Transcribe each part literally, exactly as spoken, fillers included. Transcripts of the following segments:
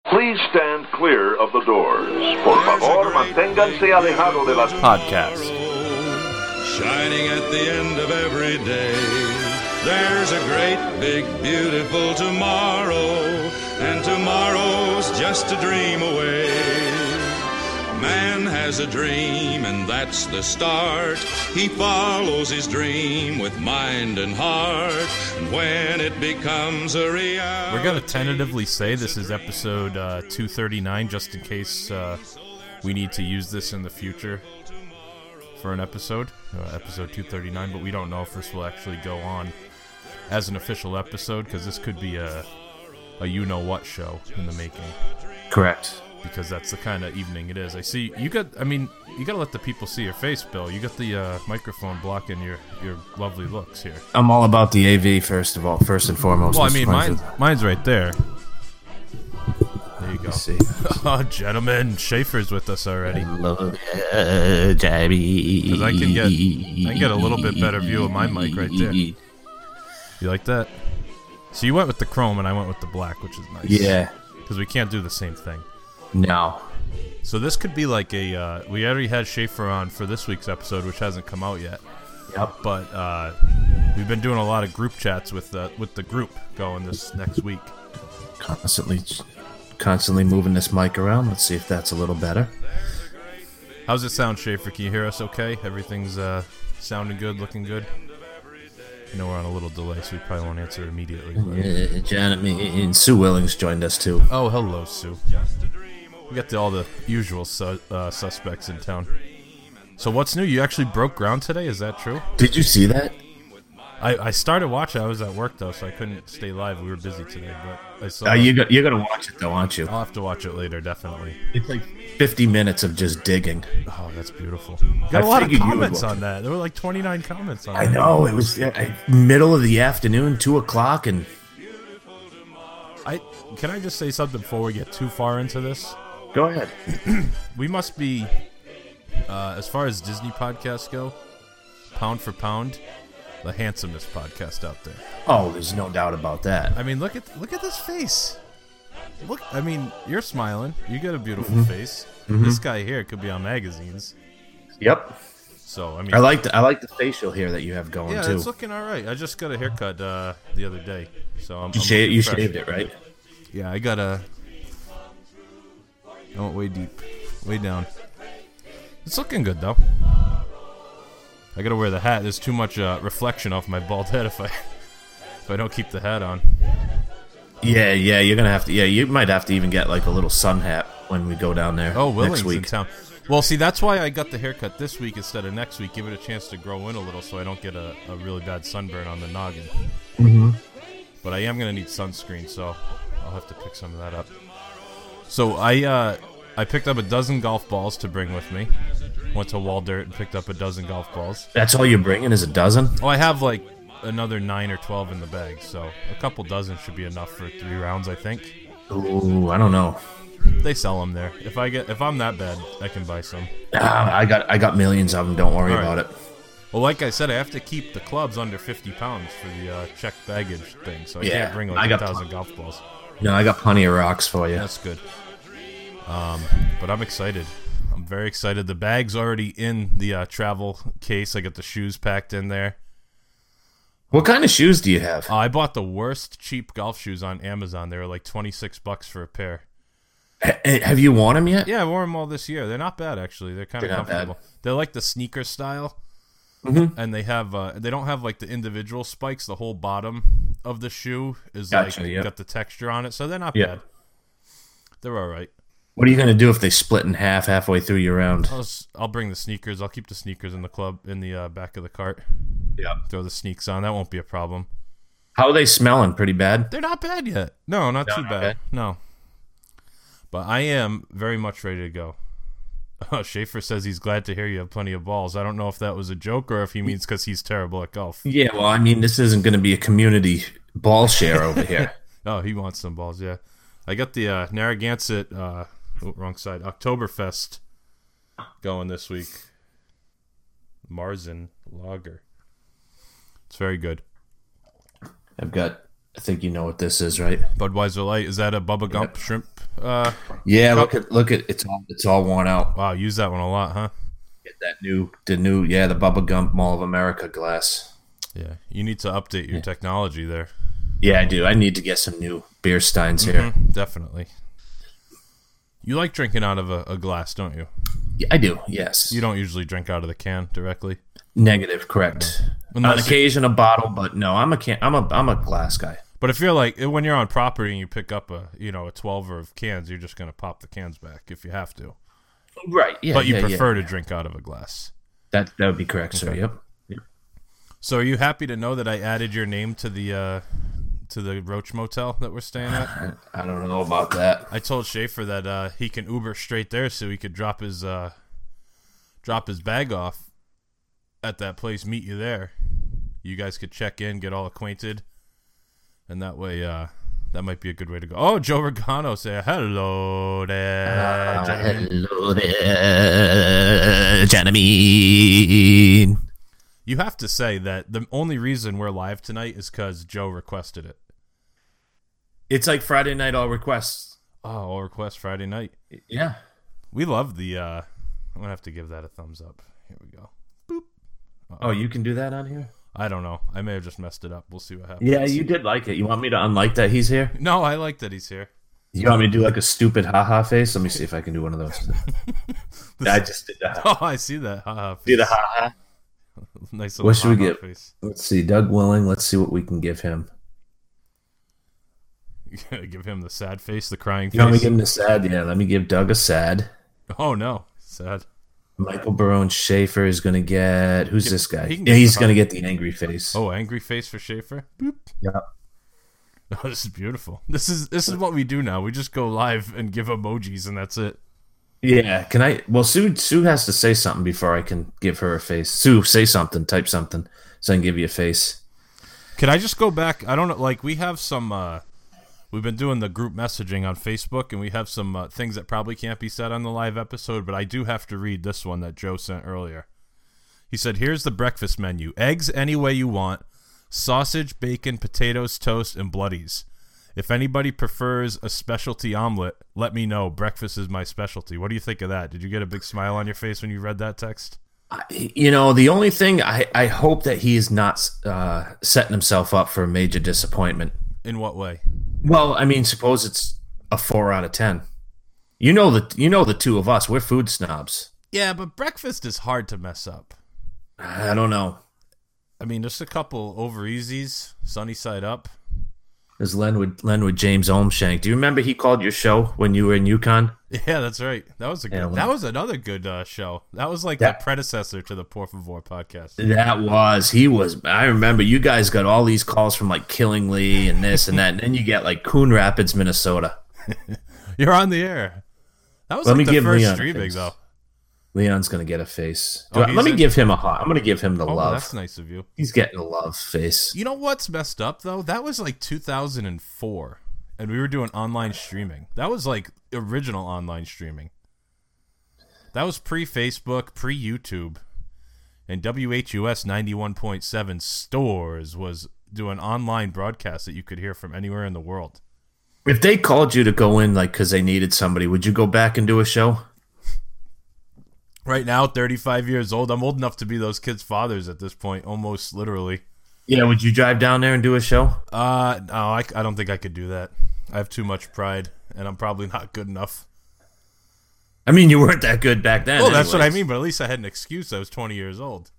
Please stand clear of the doors. Por favor, manténganse alejado de las podcast. Shining at the end of every day. There's a great, big, beautiful tomorrow, and tomorrow's just a dream away. Man has a dream, and that's the start. He follows his dream with mind and heart, and when it becomes a reality... We're going to tentatively say this is episode uh, two thirty-nine, just in case uh, we need to use this in the future for an episode, uh, episode two thirty-nine, but we don't know if this will actually go on as an official episode, because this could be a, a you-know-what show in the making. Correct. Because that's the kind of evening it is. I see you got. I mean, you got to let the people see your face, Bill. You got the uh, microphone blocking your, your lovely looks here. I'm all about the A V, first of all, first and foremost. Well, I mean, mine, mine's right there. There you go. See. Oh, gentlemen, Schaefer's with us already. Hello, uh, Jabby. Because I can get, I can get a little bit better view of my mic right there. You like that? So you went with the chrome, and I went with the black, which is nice. Yeah. Because we can't do the same thing. No. So this could be like a, uh, we already had Schaefer on for this week's episode, which hasn't come out yet. Yep. But uh, we've been doing a lot of group chats with the, with the group going this next week. Constantly, constantly moving this mic around. Let's see if that's a little better. How's it sound, Schaefer? Can you hear us okay? Everything's uh, sounding good, looking good? I know we're on a little delay, so we probably won't answer immediately. Uh, Janet and Sue Willings joined us, too. Oh, hello, Sue. We got the, all the usual su- uh, suspects in town. So what's new? You actually broke ground today? Is that true? Did you see that? I, I started watching. I was at work, though, so I couldn't stay live. We were busy today, but I saw Uh, you got, you're going to watch it, though, aren't you? I'll have to watch it later, definitely. It's like fifty minutes of just digging. Oh, that's beautiful. You got I a lot of figured you would comments watch on it. that. There were like twenty-nine comments on I that. know. It was uh, middle of the afternoon, two o'clock, and... I Can I just say something before we get too far into this? Go ahead. We must be, uh, as far as Disney podcasts go, pound for pound, the handsomest podcast out there. Oh, there's no doubt about that. I mean, look at look at this face. Look, I mean, you're smiling. You got a beautiful Mm-hmm. face. Mm-hmm. This guy here could be on magazines. Yep. So I mean, I like the I like the facial hair that you have going yeah, too. it's looking all right. I just got a haircut uh, the other day, so I'm. You, I'm sha- looking you fresh. shaved it, right? Yeah, I got a. I went way deep, way down. It's looking good though. I gotta wear the hat. There's too much uh, reflection off my bald head if I if I don't keep the hat on. Yeah, yeah. You're gonna have to. Yeah, you might have to even get like a little sun hat when we go down there. Oh, Willings next week. in town. Well, see, that's why I got the haircut this week instead of next week. Give it a chance to grow in a little so I don't get a, a really bad sunburn on the noggin. Mm-hmm. But I am going to need sunscreen, so I'll have to pick some of that up. So I uh, I picked up a dozen golf balls to bring with me. Went to Waldirt and picked up a dozen golf balls. That's all you're bringing is a dozen? Oh, I have like another nine or twelve in the bag, so a couple dozen should be enough for three rounds, I think. Ooh, I don't know. They sell them there. If I get if I'm that bad, I can buy some. Ah, I got I got millions of them. Don't worry All right. about it. Well, like I said, I have to keep the clubs under fifty pounds for the uh, checked baggage thing, so I Yeah, can't bring I like a got thousand pl- golf balls. No, I got plenty of rocks for you. That's good. Um, but I'm excited. I'm very excited. The bag's already in the uh, travel case. I got the shoes packed in there. What kind of shoes do you have? Uh, I bought the worst cheap golf shoes on Amazon. They were like twenty-six bucks for a pair. H- have you worn them yet? Yeah, I wore them all this year. They're not bad, actually. They're kind of They're not comfortable. bad. They're like the sneaker style. Mm-hmm. And they have uh, they don't have like the individual spikes. The whole bottom of the shoe is Gotcha, like yeah. got the texture on it, so they're not Yeah. bad. They're all right. What are you gonna do if they split in half halfway through your round? I'll, s- I'll bring the sneakers. I'll keep the sneakers in the club in the uh, back of the cart. Yeah. Throw the sneaks on. That won't be a problem. How are they smelling? Pretty bad. They're not bad yet. No, not No, too not bad. bad. No. But I am very much ready to go. Oh, Schaefer says he's glad to hear you have plenty of balls. I don't know if that was a joke or if he means because he's terrible at golf. Yeah. Well, I mean, this isn't going to be a community ball share over here. Oh, he wants some balls, yeah. I got the uh, Narragansett, uh, oh, wrong side, Oktoberfest going this week. Marzen Lager. It's very good. I've got. I think you know what this is, right? Budweiser Light. Is that a Bubba Gump Yep. shrimp Uh, Yeah, look at look at it's all it's all worn out. wow, use that one a lot, huh? Get that new the new yeah the Bubba Gump Mall of America glass. Yeah, you need to update your yeah. technology there. Yeah, I do. I need to get some new beer steins here. Mm-hmm, definitely. You like drinking out of a, a glass, don't you? Yeah, I do. Yes. You don't usually drink out of the can directly. Negative, correct. No. On occasion, a bottle, but no, I'm a can. I'm a I'm a glass guy. But if you're like when you're on property and you pick up a you know a twelver of cans, you're just gonna pop the cans back if you have to. Right. Yeah. But you yeah, prefer yeah. to drink out of a glass. That that would be correct, okay. sir. Yep. yep. So are you happy to know that I added your name to the uh, to the Roach Motel that we're staying at? I don't know about that. I told Schaefer that uh, he can Uber straight there so he could drop his uh, drop his bag off at that place, meet you there. You guys could check in, get all acquainted, and that way, uh, that might be a good way to go. Oh, Joe Regano, say hello there, uh, hello there, gentlemen. You have to say that the only reason we're live tonight is because Joe requested it. It's like Friday night all requests. Oh, all requests Friday night. Yeah, we love the. Uh, I'm gonna have to give that a thumbs up. Here we go. Boop. Uh-oh. Oh, you can do that on here? I don't know. I may have just messed it up. We'll see what happens. Yeah, you did like it. You want me to unlike that he's here? No, I like that he's here. You want me to do like a stupid haha face? Let me see if I can do one of those. I just did that. Oh, I see that haha face. See the haha? Nice. What should we give? Face. Let's see. Doug Willing. Let's see what we can give him. You gotta give him the sad face, the crying you face. You want me to give him the sad? Yeah, let me give Doug a sad. Oh, no. Sad. Michael Barone Schaefer is going to get... Who's get, this guy? He yeah, he's going to get the angry face. Oh, angry face for Schaefer? Boop. Yeah. Oh, this is beautiful. This is this is what we do now. We just go live and give emojis, and that's it. Yeah. Can I... Well, Sue Sue has to say something before I can give her a face. Sue, say something. Type something so I can give you a face. Can I just go back? I don't know. Like, we have some... Uh, We've been doing the group messaging on Facebook, and we have some uh, things that probably can't be said on the live episode, but I do have to read this one that Joe sent earlier. He said, here's the breakfast menu. Eggs any way you want, sausage, bacon, potatoes, toast, and bloodies. If anybody prefers a specialty omelet, let me know. Breakfast is my specialty. What do you think of that? Did you get a big smile on your face when you read that text? You know, the only thing, I, I hope that he is not uh, setting himself up for a major disappointment. In what way? Well, I mean, suppose it's a four out of ten. You know the you know the two of us. We're food snobs. Yeah, but breakfast is hard to mess up. I don't know. I mean, just a couple over easies, sunny side up. There's Lenwood Lenwood James Olmshank. Do you remember he called your show when you were in Yukon? Yeah, that's right. That was a good. Yeah, that was another good uh, show. That was like that, the predecessor to the Por Favor podcast. That was. He was. I remember you guys got all these calls from like Killingly and this and that, and then you get like Coon Rapids, Minnesota. You're on the air. That was Let like me the give first Leon streaming though. Leon's gonna get a face. Oh, I, let me in? give him a hot. I'm gonna give him the oh, love. That's nice of you. He's getting a love face. You know what's messed up though? That was like two thousand four, and we were doing online streaming. That was like original online streaming. That was pre-Facebook, pre-YouTube, and W H U S ninety-one point seven Stores was doing online broadcasts that you could hear from anywhere in the world. If they called you to go in, like, because they needed somebody, would you go back and do a show? Right now, thirty-five years old, I'm old enough to be those kids' fathers at this point, almost literally. Yeah, would you drive down there and do a show? Uh, no, I, I don't think I could do that. I have too much pride, and I'm probably not good enough. I mean, you weren't that good back then. Well, that's anyways. what I mean, but at least I had an excuse. I was twenty years old.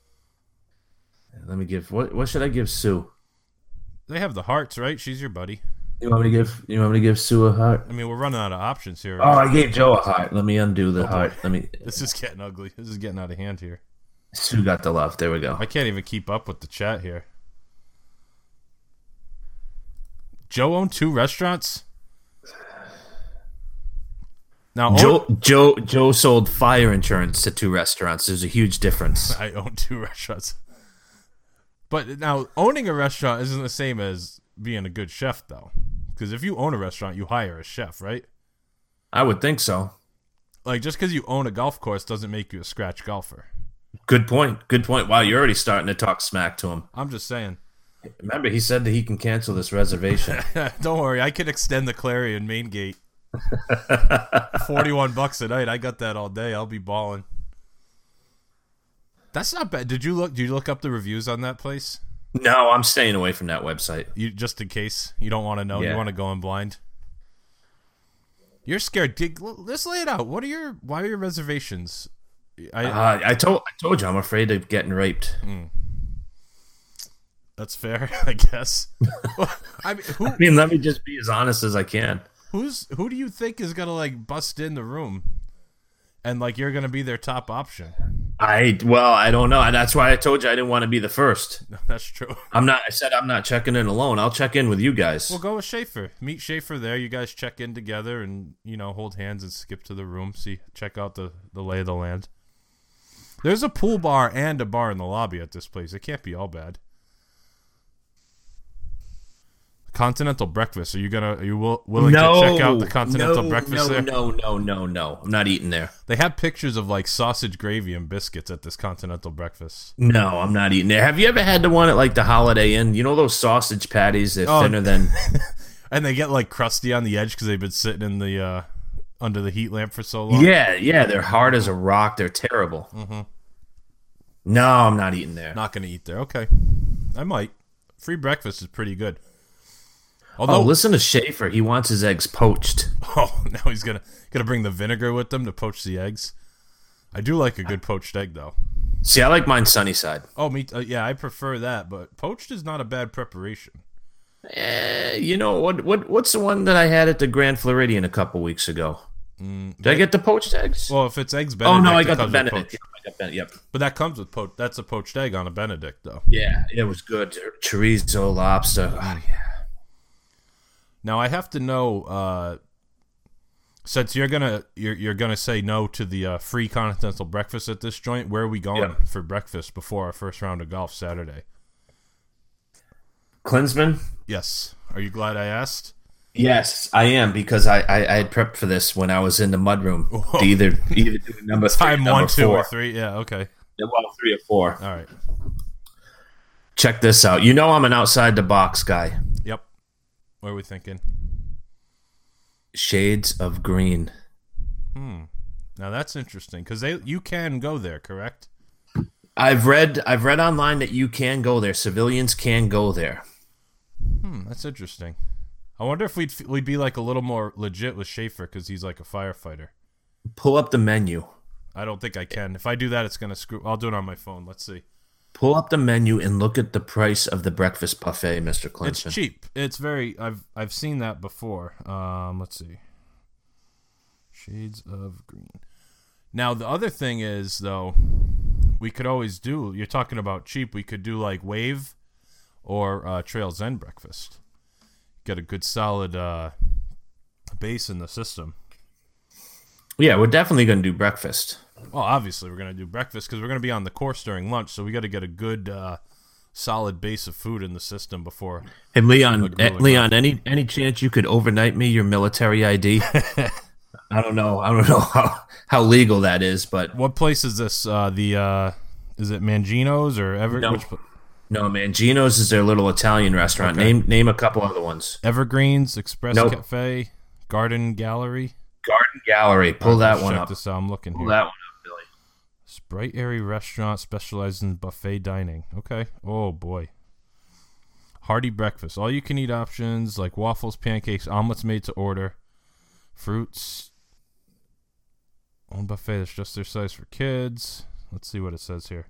Let me give, what What should I give Sue? They have the hearts, right? She's your buddy. You want me to give You want me to give Sue a heart? I mean, we're running out of options here. Right? Oh, I gave Joe a heart. Let me undo the oh, heart. Let me. This is getting ugly. This is getting out of hand here. Sue got the love. There we go. I can't even keep up with the chat here. Joe owned two restaurants? Now, Joe, own- Joe Joe sold fire insurance to two restaurants. There's a huge difference. I own two restaurants. But now, owning a restaurant isn't the same as being a good chef, though. Because if you own a restaurant, you hire a chef, right? I would think so. Like, just because you own a golf course doesn't make you a scratch golfer. Good point. Good point. Wow, you're already starting to talk smack to him. I'm just saying. Remember, he said that he can cancel this reservation. Don't worry, I can extend the Clarion main gate. Forty-one bucks a night. I got that all day. I'll be balling. That's not bad. Did you look? Did you look up the reviews on that place? No, I'm staying away from that website. You just in case you don't want to know. Yeah. You want to go in blind. You're scared. Dig, let's lay it out. What are your? Why are your reservations? I uh, I told I told you I'm afraid of getting raped. Mm. That's fair, I guess. I mean, who, I mean, let me just be as honest as I can. Who's who do you think is gonna like bust in the room, and like you're gonna be their top option? I well, I don't know. That's why I told you I didn't want to be the first. No, that's true. I'm not. I said I'm not checking in alone. I'll check in with you guys. We'll go with Schaefer. Meet Schaefer there. You guys check in together, and you know hold hands and skip to the room. See, check out the the lay of the land. There's a pool bar and a bar in the lobby at this place. It can't be all bad. Continental breakfast. Are you gonna? Are you will, willing no, to check out the continental no, breakfast no, there? No, no, no, no. I'm not eating there. They have pictures of like sausage gravy and biscuits at this continental breakfast. No, I'm not eating there. Have you ever had the one at like the Holiday Inn? You know those sausage patties? They're Oh. thinner than. And they get like crusty on the edge because they've been sitting in the uh, under the heat lamp for so long. Yeah, yeah. They're hard as a rock. They're terrible. Mm-hmm. No, I'm not eating there. Not gonna eat there. Okay, I might. Free breakfast is pretty good. Oh, Although, listen to Schaefer. He wants his eggs poached. oh, now he's gonna gonna bring the vinegar with them to poach the eggs. I do like a good poached egg, though. See, I like mine sunny side. Oh, me, uh, yeah, I prefer that. But poached is not a bad preparation. Eh, you know what? What? What's the one that I had at the Grand Floridian a couple weeks ago? Mm, Did I get the poached eggs? Well, if it's eggs Benedict, oh no, I it got the comes with Benedict. poached. Yep, I got Ben- Yep. But that comes with poached. That's a poached egg on a Benedict, though. Yeah, it was good. Chorizo, lobster. Oh, yeah. Now I have to know, uh, since you're gonna you're you're gonna say no to the uh, free continental breakfast at this joint. Where are we going Yep. for breakfast before our first round of golf Saturday? Klinsman? Yes. Are you glad I asked? Yes, I am because I, I, I had prepped for this when I was in the mudroom. To either either do number three, Time number one, two, four. or three. Yeah. Okay. Yeah, well, three or four. All right. Check this out. You know I'm an outside the box guy. Yep. What are we thinking? Shades of green. Hmm. Now that's interesting because they you can go there, correct? I've read I've read online that you can go there. Civilians can go there. Hmm. That's interesting. I wonder if we'd we'd be like a little more legit with Schaefer because he's like a firefighter. Pull up the menu. I don't think I can. If I do that, it's gonna screw. I'll do it on my phone. Let's see. Pull up the menu and look at the price of the breakfast buffet, Mister It's Clinton. cheap. It's very. I've I've seen that before. Um, let's see. Shades of green. Now the other thing is though, we could always do. You're talking about cheap. We could do like Wave, or uh, Trails End breakfast. Get a good solid uh, base in the system. Yeah, we're definitely going to do breakfast. Well, obviously we're gonna do breakfast because we're gonna be on the course during lunch, so we got to get a good, uh, solid base of food in the system before. Hey, Leon, Look eh, really Leon, any any chance you could overnight me your military I D? I don't know. I don't know how, how legal that is, but What place is this? Uh, the uh, is it Mangino's or Ever? No. Which, pl- no, man. Gino's is their little Italian restaurant. Okay. Name name a couple other ones. Evergreens, Express Nope. Cafe, Garden Gallery. Garden Gallery. Pull Alright, that let's one check up. This out. I'm looking Pull here. that one up, Billy. Sprite Airy Restaurant specializes in buffet dining. Okay. Oh boy. Hearty breakfast. All you can eat options like waffles, pancakes, omelets made to order, fruits. Own buffet that's just their size for kids. Let's see what it says here.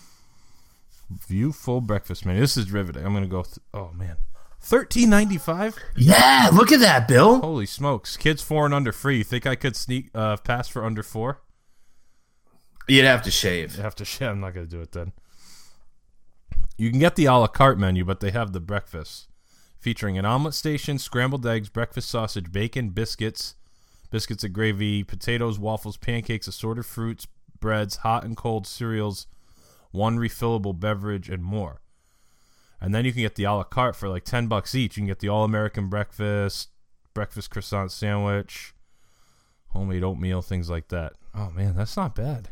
View full breakfast menu. This is riveting. I'm gonna go. Th- oh man, thirteen ninety five. Yeah, look at that, Bill. Holy smokes! Kids four and under free. You think I could sneak uh, pass for under four? You'd have to shave. I have to share. I'm not going to do it then. You can get the a la carte menu, but they have the breakfast featuring an omelet station, scrambled eggs, breakfast sausage, bacon, biscuits, biscuits and gravy, potatoes, waffles, pancakes, assorted fruits, breads, hot and cold cereals, one refillable beverage, and more. And then you can get the a la carte for like ten bucks each. You can get the all-American breakfast, breakfast croissant sandwich, homemade oatmeal, things like that. Oh, man, that's not bad.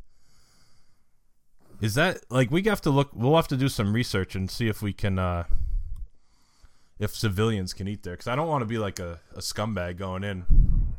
Is that, like, we have to look, we'll have to do some research and see if we can, uh, if civilians can eat there. Because I don't want to be like a, a scumbag going in.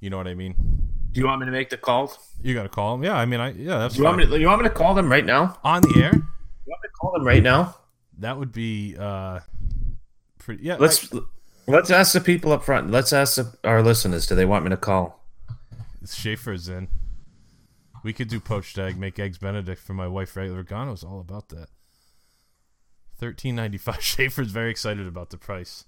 You know what I mean? Do you want me to make the call? You got to call them. Yeah, I mean, I yeah, that's Do you fine. want me? To, you want me to call them right now? On the air? You want me to call them right now? That would be uh, pretty. Yeah, Let's I, let's ask the people up front. Let's ask the, our listeners. Do they want me to call? Schaefer's in. We could do poached egg, make eggs Benedict for my wife. Right, Regano's all about that. Thirteen ninety five. Schaefer's very excited about the price.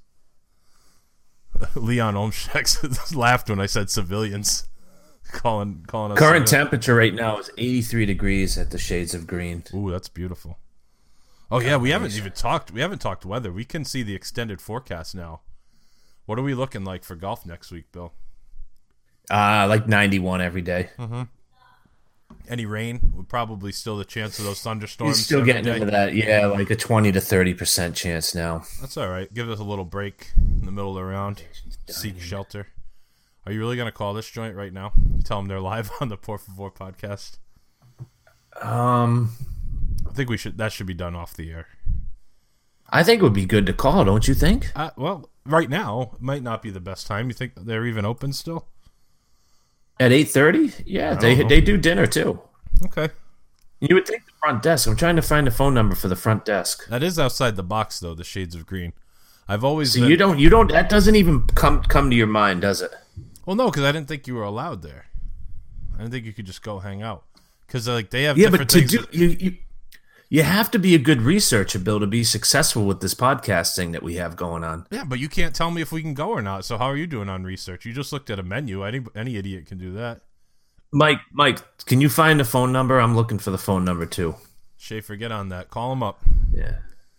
Leon Olmstek laughed when I said civilians. Calling, calling us. Current temperature right now is eighty-three degrees at the Shades of Green. Ooh, that's beautiful. Oh yeah, we haven't even talked. We haven't talked weather. We can see the extended forecast now. What are we looking like for golf next week, Bill? Uh, like ninety-one every day. Mm-hmm. Any rain? Would probably still the chance of those thunderstorms. He's still every getting day. into that. Yeah, like a twenty to thirty percent chance now. That's all right. Give us a little break in the middle of the round. Seek shelter. Are you really going to call this joint right now? Tell them they're live on the Por Favor podcast. Um, I think we should. That should be done off the air. I think it would be good to call, don't you think? Uh, well, right now might not be the best time. You think they're even open still? At eight thirty? Yeah, I they don't know. they do dinner too. Okay. You would think the front desk. I'm trying to find the phone number for the front desk. That is outside the box, though. The Shades of Green. I've always. So been, you don't you don't that doesn't even come come to your mind, does it? Well, no, because I didn't think you were allowed there. I didn't think you could just go hang out. Because like they have Yeah, different but to things. do you, you you have to be a good researcher, Bill, to be successful with this podcast thing that we have going on. Yeah, but you can't tell me if we can go or not. So how are you doing on research? You just looked at a menu. Any any idiot can do that. Mike, Mike, can you find the phone number? I'm looking for the phone number too. Schaefer, get on that. Call him up. Yeah.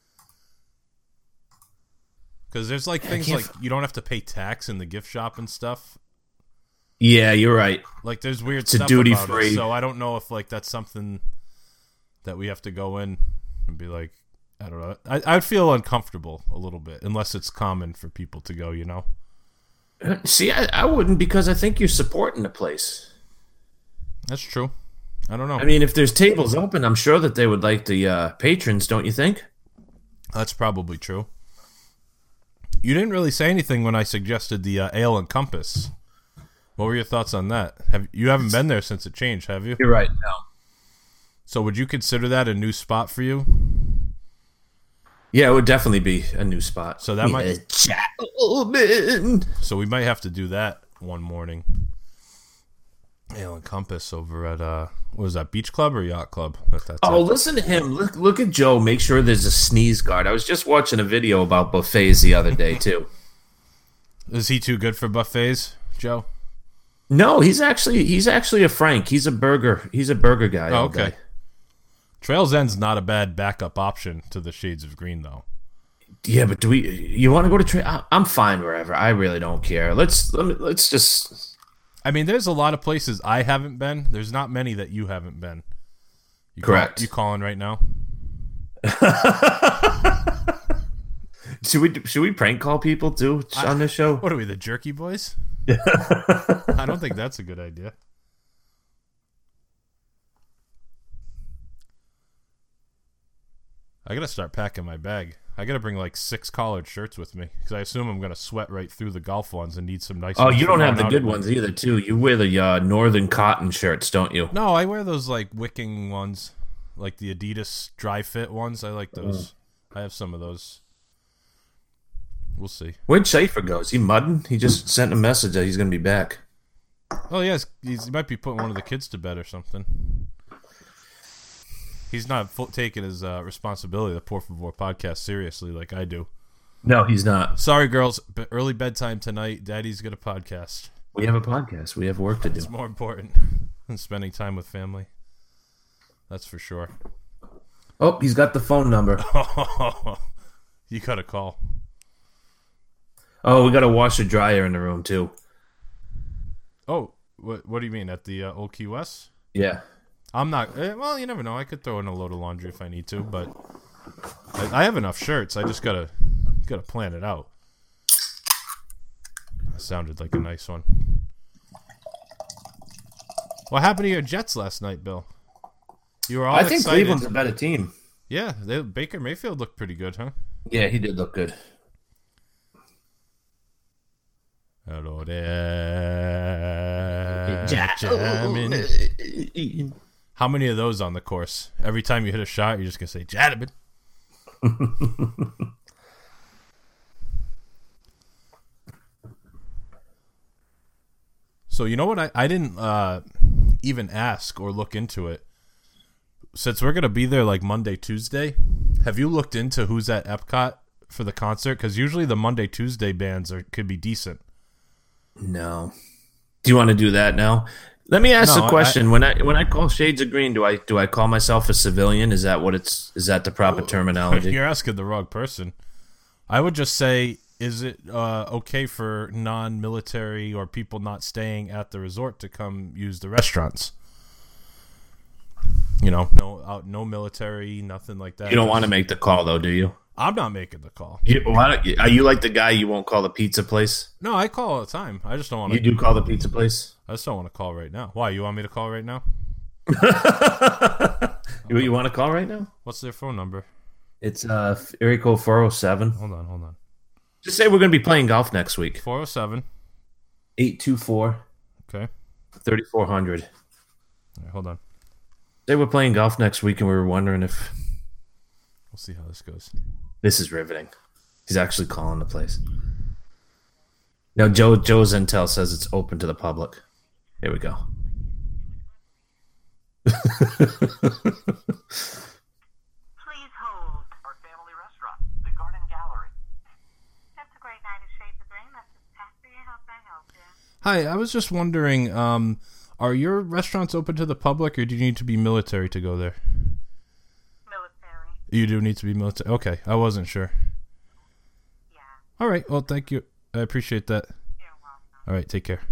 Because there's like things can't like you don't have to pay tax in the gift shop and stuff. Yeah, you're right. Like there's weird It's a stuff duty about free. it. So I don't know if like that's something that we have to go in and be like, I don't know. I I'd feel uncomfortable a little bit unless it's common for people to go. You know. See, I, I wouldn't because I think you're supporting the place. That's true. I don't know. I mean, if there's tables open, I'm sure that they would like the uh, patrons, don't you think? That's probably true. You didn't really say anything when I suggested the uh, Ale and Compass. What were your thoughts on that? Have you haven't been there since it changed, have you? You're right. No. So would you consider that a new spot for you? Yeah, it would definitely be a new spot. So that might- Yeah, gentlemen. So we might have to do that one morning. Ale and Compass over at uh, what was that, Beach Club or Yacht Club? That, that's Oh, it. listen to him. Look, look at Joe. Make sure there's a sneeze guard. I was just watching a video about buffets the other day too. Is he too good for buffets, Joe? No, he's actually he's actually a Frank. He's a burger. He's a burger guy. Oh, all okay. day. Trails End's not a bad backup option to the Shades of Green, though. Yeah, but do we? You want to go to? Tra- I- I'm fine wherever. I really don't care. Let's let me, let's just. I mean, there's a lot of places I haven't been. There's not many that you haven't been. You Correct. Call, you calling right now? Should we should we prank call people too on this show? What are we, the Jerky Boys? I don't think that's a good idea. I gotta start packing my bag. I gotta bring like six collared shirts with me because I assume I'm gonna sweat right through the golf ones and need some nice. Oh, ones you for don't have going the out good at- ones either, too. You wear the uh, northern cotton shirts, don't you? No, I wear those like wicking ones, like the Adidas dry fit ones. I like those. I have some of those. We'll see. Where'd Schaefer go? Is he mudding? He just sent a message that he's going to be back. Oh yes, he's, he might be putting one of the kids to bed or something. He's not full, taking his uh, responsibility, the Por Favor podcast, seriously like I do. No, he's not. Sorry, girls. But early bedtime tonight. Daddy's got a podcast. We have a podcast. We have work to do. It's more important than spending time with family. That's for sure. Oh, he's got the phone number. You got a call. Oh, we got a washer dryer in the room too. Oh, what what do you mean at the uh, Old Key West? Yeah. I'm not. Eh, well, you never know. I could throw in a load of laundry if I need to, but I, I have enough shirts. I just gotta gotta plan it out. That sounded like a nice one. What happened to your Jets last night, Bill? You were all I think excited. Cleveland's a better team. Yeah, they, Baker Mayfield looked pretty good, huh? Yeah, he did look good. Hello there. Jack, jamming. How many of those on the course? Every time you hit a shot, you're just gonna say Jadabin. So you know what? I, I didn't uh, even ask or look into it. Since we're gonna be there like Monday, Tuesday, have you looked into who's at Epcot for the concert? Because usually the Monday, Tuesday bands are could be decent. No. Do you want to do that now? Let me ask No, a question. I, when I when I call Shades of Green, do I do I call myself a civilian? Is that what it's? Is that the proper terminology? You're asking the wrong person. I would just say, is it uh, okay for non-military or people not staying at the resort to come use the restaurants? You know, no, out, no military, nothing like that. You don't want to make the call, though, do you? I'm not making the call. You, why don't you, are you like the guy you won't call the pizza place? No, I call all the time. I just don't want You to. do call the pizza place? I just don't want to call right now. Why? You want me to call right now? you, you want to call right now? What's their phone number? It's uh area code four oh seven. Hold on, hold on. Just say we're going to be playing golf next week. four oh seven. eight two four. Okay. thirty-four hundred. All right, hold on. Say we're playing golf next week and we were wondering if... We'll see how this goes. This is riveting. He's actually calling the place. Now, Joe Joe Zentel says it's open to the public. Here we go. Please hold. Our family restaurant, the Garden Gallery. That's a great night of Shades of Green. This is Patsy. How can I help you? Hi, I was just wondering, um, are your restaurants open to the public, or do you need to be military to go there? Military. You do need to be military. Okay, I wasn't sure. Yeah. All right, well, thank you. I appreciate that. You're welcome. All right, take care.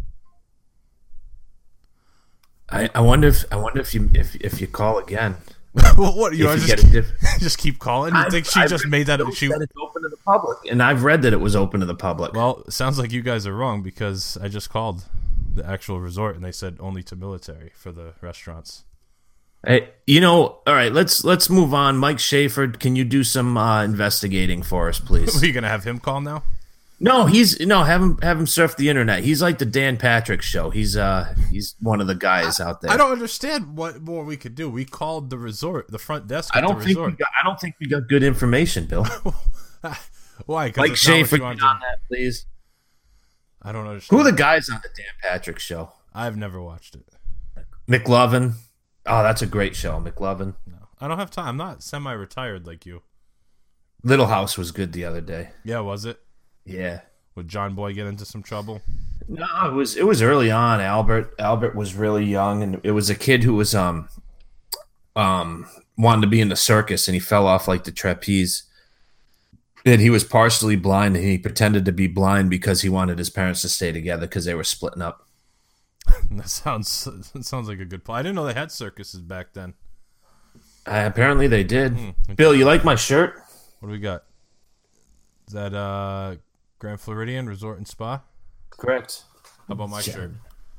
I, I wonder if I wonder if you if if you call again. Well, what you, If just, you get a diff- just keep calling? You think she I've- just I've made that? read She that it's open to the public, and I've read that it was open to the public. well, it sounds like you guys are wrong because I just called the actual resort and they said only to military for the restaurants. Hey, you know, all right, let's let's move on. Mike Schaefer, can you do some uh, investigating for us, Are please? you gonna have him call now? No, he's no have him have him surf the internet. He's like the Dan Patrick show. He's uh he's one of the guys out there. I don't understand what more we could do. We called the resort, the front desk. I At don't the think we resort. got, I don't think we got good information, Bill. Why? 'Cause Mike it's not what Schaefer, you get wanted on to- that, please. I don't understand. Who are the guys on the Dan Patrick show? I've never watched it. McLovin. Oh, that's a great show, McLovin. No, I don't have time. I'm not semi-retired like you. Little House was good the other day. Yeah, was it? Yeah. Would John Boy get into some trouble? No, it was it was early on. Albert Albert was really young, and it was a kid who was um um wanted to be in the circus, and he fell off like the trapeze. And he was partially blind, and he pretended to be blind because he wanted his parents to stay together because they were splitting up. That sounds that sounds like a good plot. I didn't know they had circuses back then. Uh, apparently they did. Hmm. Bill, you like my shirt? What do we got? Is that uh, Grand Floridian Resort and Spa? Correct. How about my Yeah. shirt?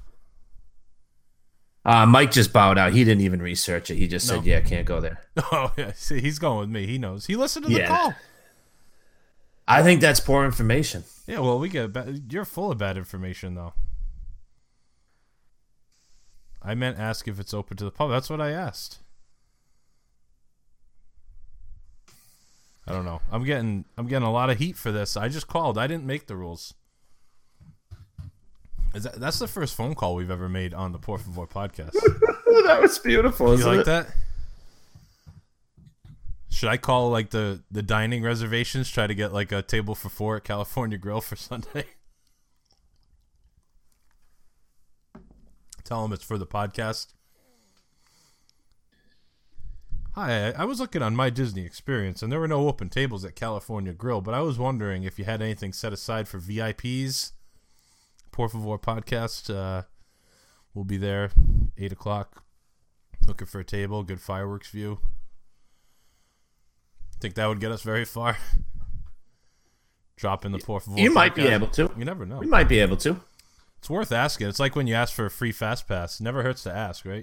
Uh, Mike just bowed out. He didn't even research it. He just No. said, "Yeah, can't go there." Oh yeah, see, he's going with me. He knows. He listened to the Yeah. call. I think that's poor information. Yeah, well, we get. Ba- You're full of bad information, though. I meant ask if it's open to the public. That's what I asked. I don't know. I'm getting. I'm getting a lot of heat for this. I just called. I didn't make the rules. Is that, that's the first phone call we've ever made on the Por Favor podcast. That was beautiful. You Isn't like it? that? Should I call like the, the dining reservations, try to get like a table for four at California Grill for Sunday? Tell them it's for the podcast. Hi, I I was looking on My Disney Experience, and there were no open tables at California Grill, but I was wondering if you had anything set aside for V I Ps. Por Favor podcast. Uh, we'll be there, eight o'clock. Looking for a table, good fireworks view. Think that would get us very far? Drop in the Por Favor You might be podcast. able to. You never know. We might be able to. It's worth asking. It's like when you ask for a free fast pass. Never hurts to ask, right?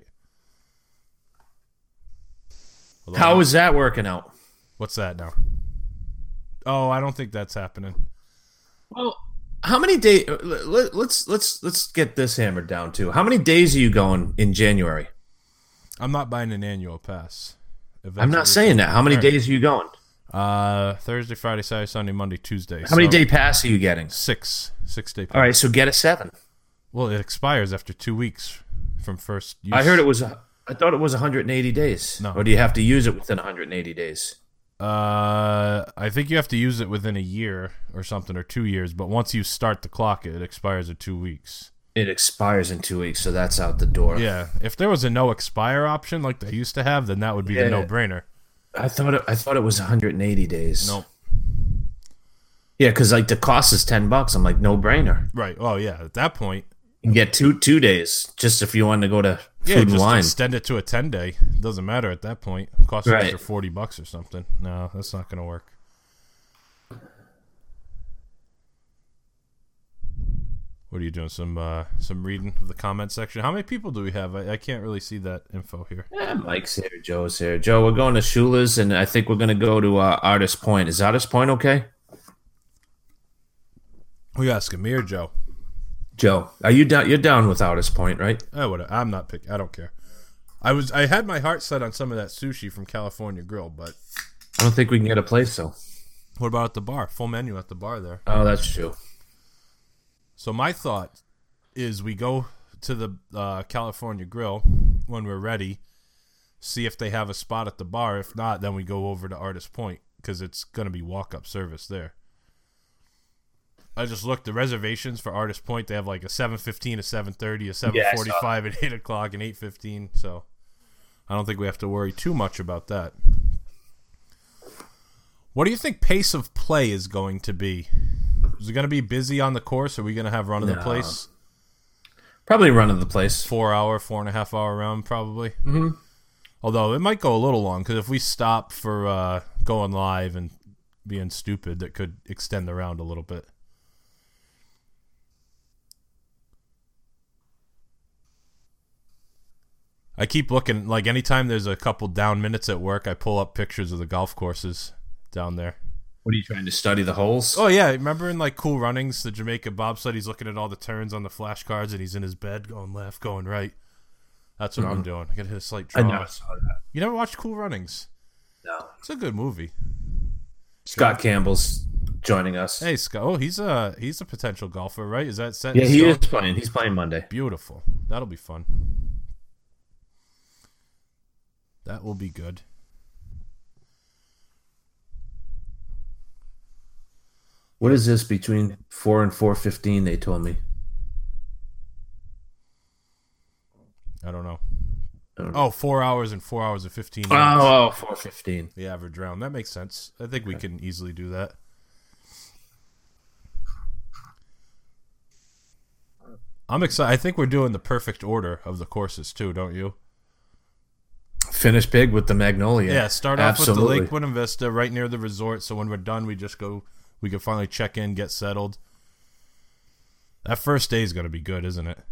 Although- How is that working out? What's that now? Oh, I don't think that's happening. Well, How many days? Let's let's let's get this hammered down too. How many days are you going in January? I'm not buying an annual pass. If I'm that's not what saying you're that. How many saying. days are you going? Uh, Thursday, Friday, Saturday, Sunday, Monday, Tuesday. How many So, day pass are you getting? Six. Six day pass. All right, so get a seven. Well, it expires after two weeks from first use. I heard it was. I thought it was one hundred eighty days. No. Or do you have to use it within one hundred eighty days? Uh, I think you have to use it within a year or something, or two years. But once you start the clock, it expires in two weeks. It expires in two weeks, so that's out the door. Yeah, if there was a no expire option like they used to have, then that would be Yeah. the no brainer. I thought it. I thought it was one hundred eighty days. Nope. Yeah, because like the cost is ten bucks. I'm like, no brainer. Right. Oh yeah. At that point, You can get two two days just if you want to go to food yeah, and just wine. extend it to a ten day. Doesn't matter at that point. It costs Right. an extra forty bucks or something. No, that's not gonna work. What are you doing? Some uh, some reading of the comment section. How many people do we have? I, I can't really see that info here. Yeah, Mike's here, Joe's here. Joe, we're going to Shula's, and I think we're going to go to uh, Artist Point. Is Artist Point okay? We ask Amir, Joe. Joe, are you down? You're down with Artist Point, right? Oh, what? I'm not picking. I don't care. I was. I had my heart set on some of that sushi from California Grill, but I don't think we can get a place though. what about at the bar? Full menu at the bar there. Oh, that's true. So my thought is we go to the uh, California Grill when we're ready, see if they have a spot at the bar. If not, then we go over to Artist Point because it's going to be walk-up service there. I just looked the reservations for Artist Point. They have like a seven fifteen, a seven thirty, a seven forty-five, and eight o'clock, and eight fifteen. So I don't think we have to worry too much about that. What do you think pace of play is going to be? Is it going to be busy on the course? Or are we going to have run of the No. place? Probably run of the place. Four hour, four and a half hour round, probably. Mm-hmm. Although it might go a little long because if we stop for uh, going live and being stupid, that could extend the round a little bit. I keep looking, like anytime there's a couple down minutes at work, I pull up pictures of the golf courses down there. What are you trying to study the holes? Oh yeah, remember in like Cool Runnings, the Jamaica bobsled, he's looking at all the turns on the flashcards and he's in his bed going left, going right. That's what I'm doing. I gotta hit a slight I draw. never saw that. You never watched Cool Runnings? No. It's a good movie. Scott Campbell's joining us. Hey Scott, oh he's a he's a potential golfer, right? Is that set? Yeah, in he stone? is playing. He's playing Monday. Beautiful. That'll be fun. That will be good. What is this between four and four fifteen? They told me. I don't know. I don't know. Oh, four hours and four hours and fifteen minutes. Oh, oh, four fifteen. The average round. That makes sense. I think we can easily do that. I'm excited. I think we're doing the perfect order of the courses too, don't you? Finish big with the Magnolia. Yeah, start off Absolutely. with the Lake Buena Vista right near the resort, so when we're done, we just go, we can finally check in, get settled. That first day is going to be good, isn't it?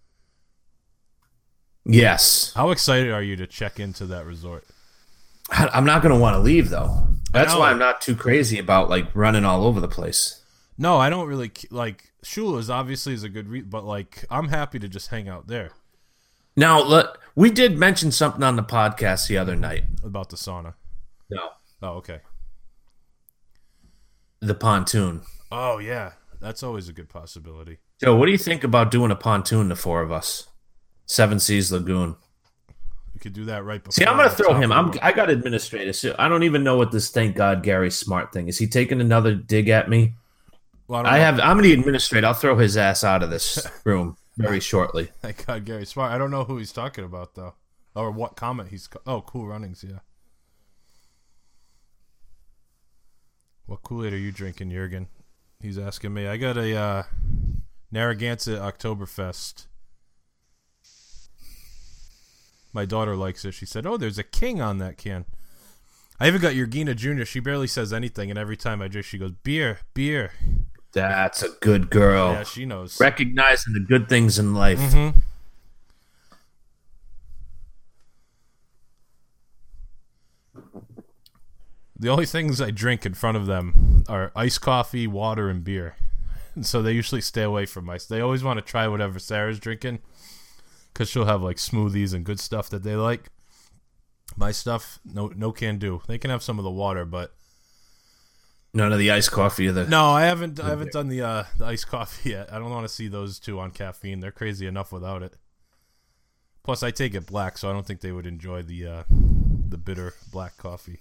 Yes. How excited are you to check into that resort? I- I'm not going to want to leave, though. That's know. why I'm not too crazy about, like, running all over the place. No, I don't really, like, Shula's obviously is a good re- but, like, I'm happy to just hang out there Now, look, we did mention something on the podcast the other night. about the sauna. No. Oh, okay. The pontoon. Oh, yeah. That's always a good possibility. Joe, what do you think about doing a pontoon, the four of us? Seven Seas Lagoon. We could do that right before. See, I'm going to the throw top him. of I'm, the- I got administrators. So I don't even know what this thank God Gary Smart thing is. He taking another dig at me? Well, I, don't I know. have. I'm the administrator. I'll throw his ass out of this room very shortly. Thank God Gary Smart. I don't know who he's talking about, though. Or what comment he's... Co- oh, Cool Runnings, yeah. What Kool-Aid are you drinking, Jurgen? He's asking me. I got a uh, Narragansett Oktoberfest. My daughter likes it. She said, oh, there's a king on that can. I even got Jurgina Junior She barely says anything, and every time I drink, she goes, beer, beer. That's a good girl. Yeah, she knows. Recognizing the good things in life. Mm-hmm. The only things I drink in front of them are iced coffee, water, and beer. and so they usually stay away from my. They always want to try whatever Sarah's drinking, because she'll have like smoothies and good stuff that they like. My stuff, no, no can do. They can have some of the water, but none of the iced coffee either. no, I haven't. I haven't done the uh, the iced coffee yet. I don't want to see those two on caffeine. They're crazy enough without it. Plus, I take it black, so I don't think they would enjoy the uh, the bitter black coffee.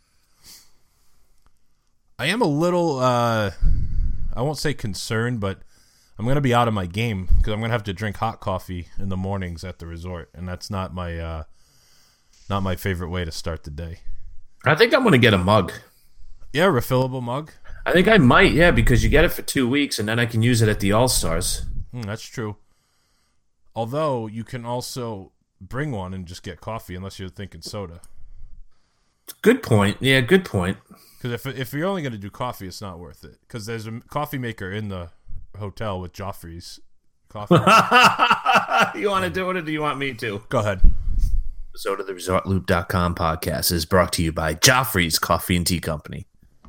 I am a little, uh, I won't say concerned, but I'm going to be out of my game because I'm going to have to drink hot coffee in the mornings at the resort, and that's not my uh, not my favorite way to start the day. I think I'm going to get a mug. Yeah, refillable mug. I think I might, yeah, because you get it for two weeks, and then I can use it at the All-Stars. Mm, that's true. Although, you can also bring one and just get coffee unless you're thinking soda. Good point. Yeah, good point. Because if if you're only going to do coffee, it's not worth it. Because there's a coffee maker in the hotel with Joffrey's coffee. You want to do it, or do you want me to? Go ahead. episode of the resort loop dot com podcast is brought to you by Joffrey's Coffee and Tea Company.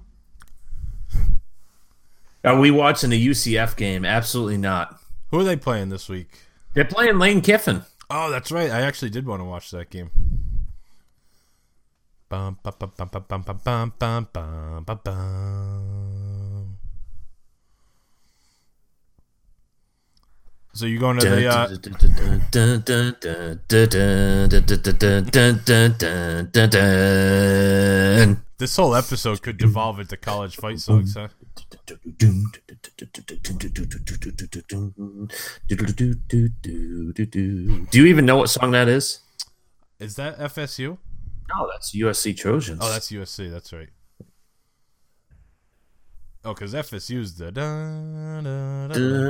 Are we watching the U C F game? Absolutely not. Who are they playing this week? They're playing Lane Kiffin. Oh, that's right. I actually did want to watch that game. Bum, bum, bum, bum, bum, bum, bum, bum, bum, bum, bum. So you going to the uh... This whole episode could devolve into college fight songs, huh? Do you even know what song that is? Is that F S U? No, that's U S C Trojans. Oh, that's U S C. That's right. Oh, because F S U's the da, da,